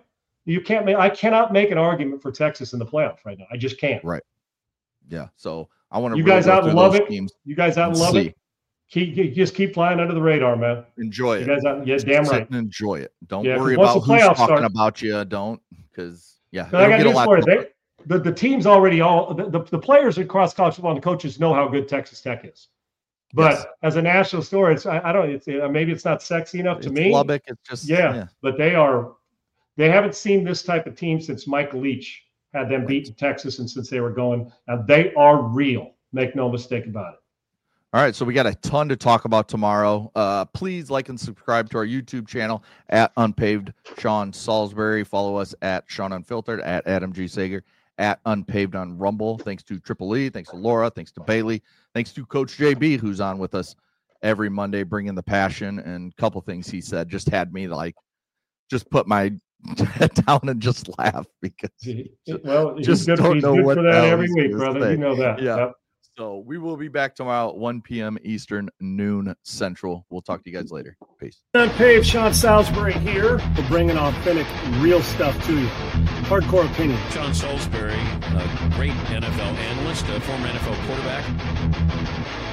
I cannot make an argument for Texas in the playoff right now. I just can't. Right. Yeah. So I want to. You guys out and love it. You guys out and love it. Just keep flying under the radar, man. Enjoy it. You guys out, damn right. Enjoy it. Don't worry about who's talking about you. Don't, because I got news for you. The team's already the players across college football and the coaches know how good Texas Tech is. But as a national story, maybe it's not sexy enough to me. Lubbock, it's just but they haven't seen this type of team since Mike Leach had them beat Texas, and since they were going. Now they are real. Make no mistake about it. All right, so we got a ton to talk about tomorrow. Please like and subscribe to our YouTube channel at Unpaved Sean Salisbury. Follow us at Sean Unfiltered, at Adam G. Sager, at Unpaved on Rumble. Thanks to Triple E. Thanks to Laura. Thanks to Bailey. Thanks to Coach JB, who's on with us every Monday, bringing the passion. And a couple things he said just had me just put my head down and just laugh because just don't know what for that every week, brother. You know that. Yeah. Yep. So we will be back tomorrow at 1 p.m. Eastern, noon Central. We'll talk to you guys later. Peace. Unpaved, Sean Salisbury here. We're bringing authentic, real stuff to you. Hardcore opinion. Sean Salisbury, a great NFL analyst, a former NFL quarterback.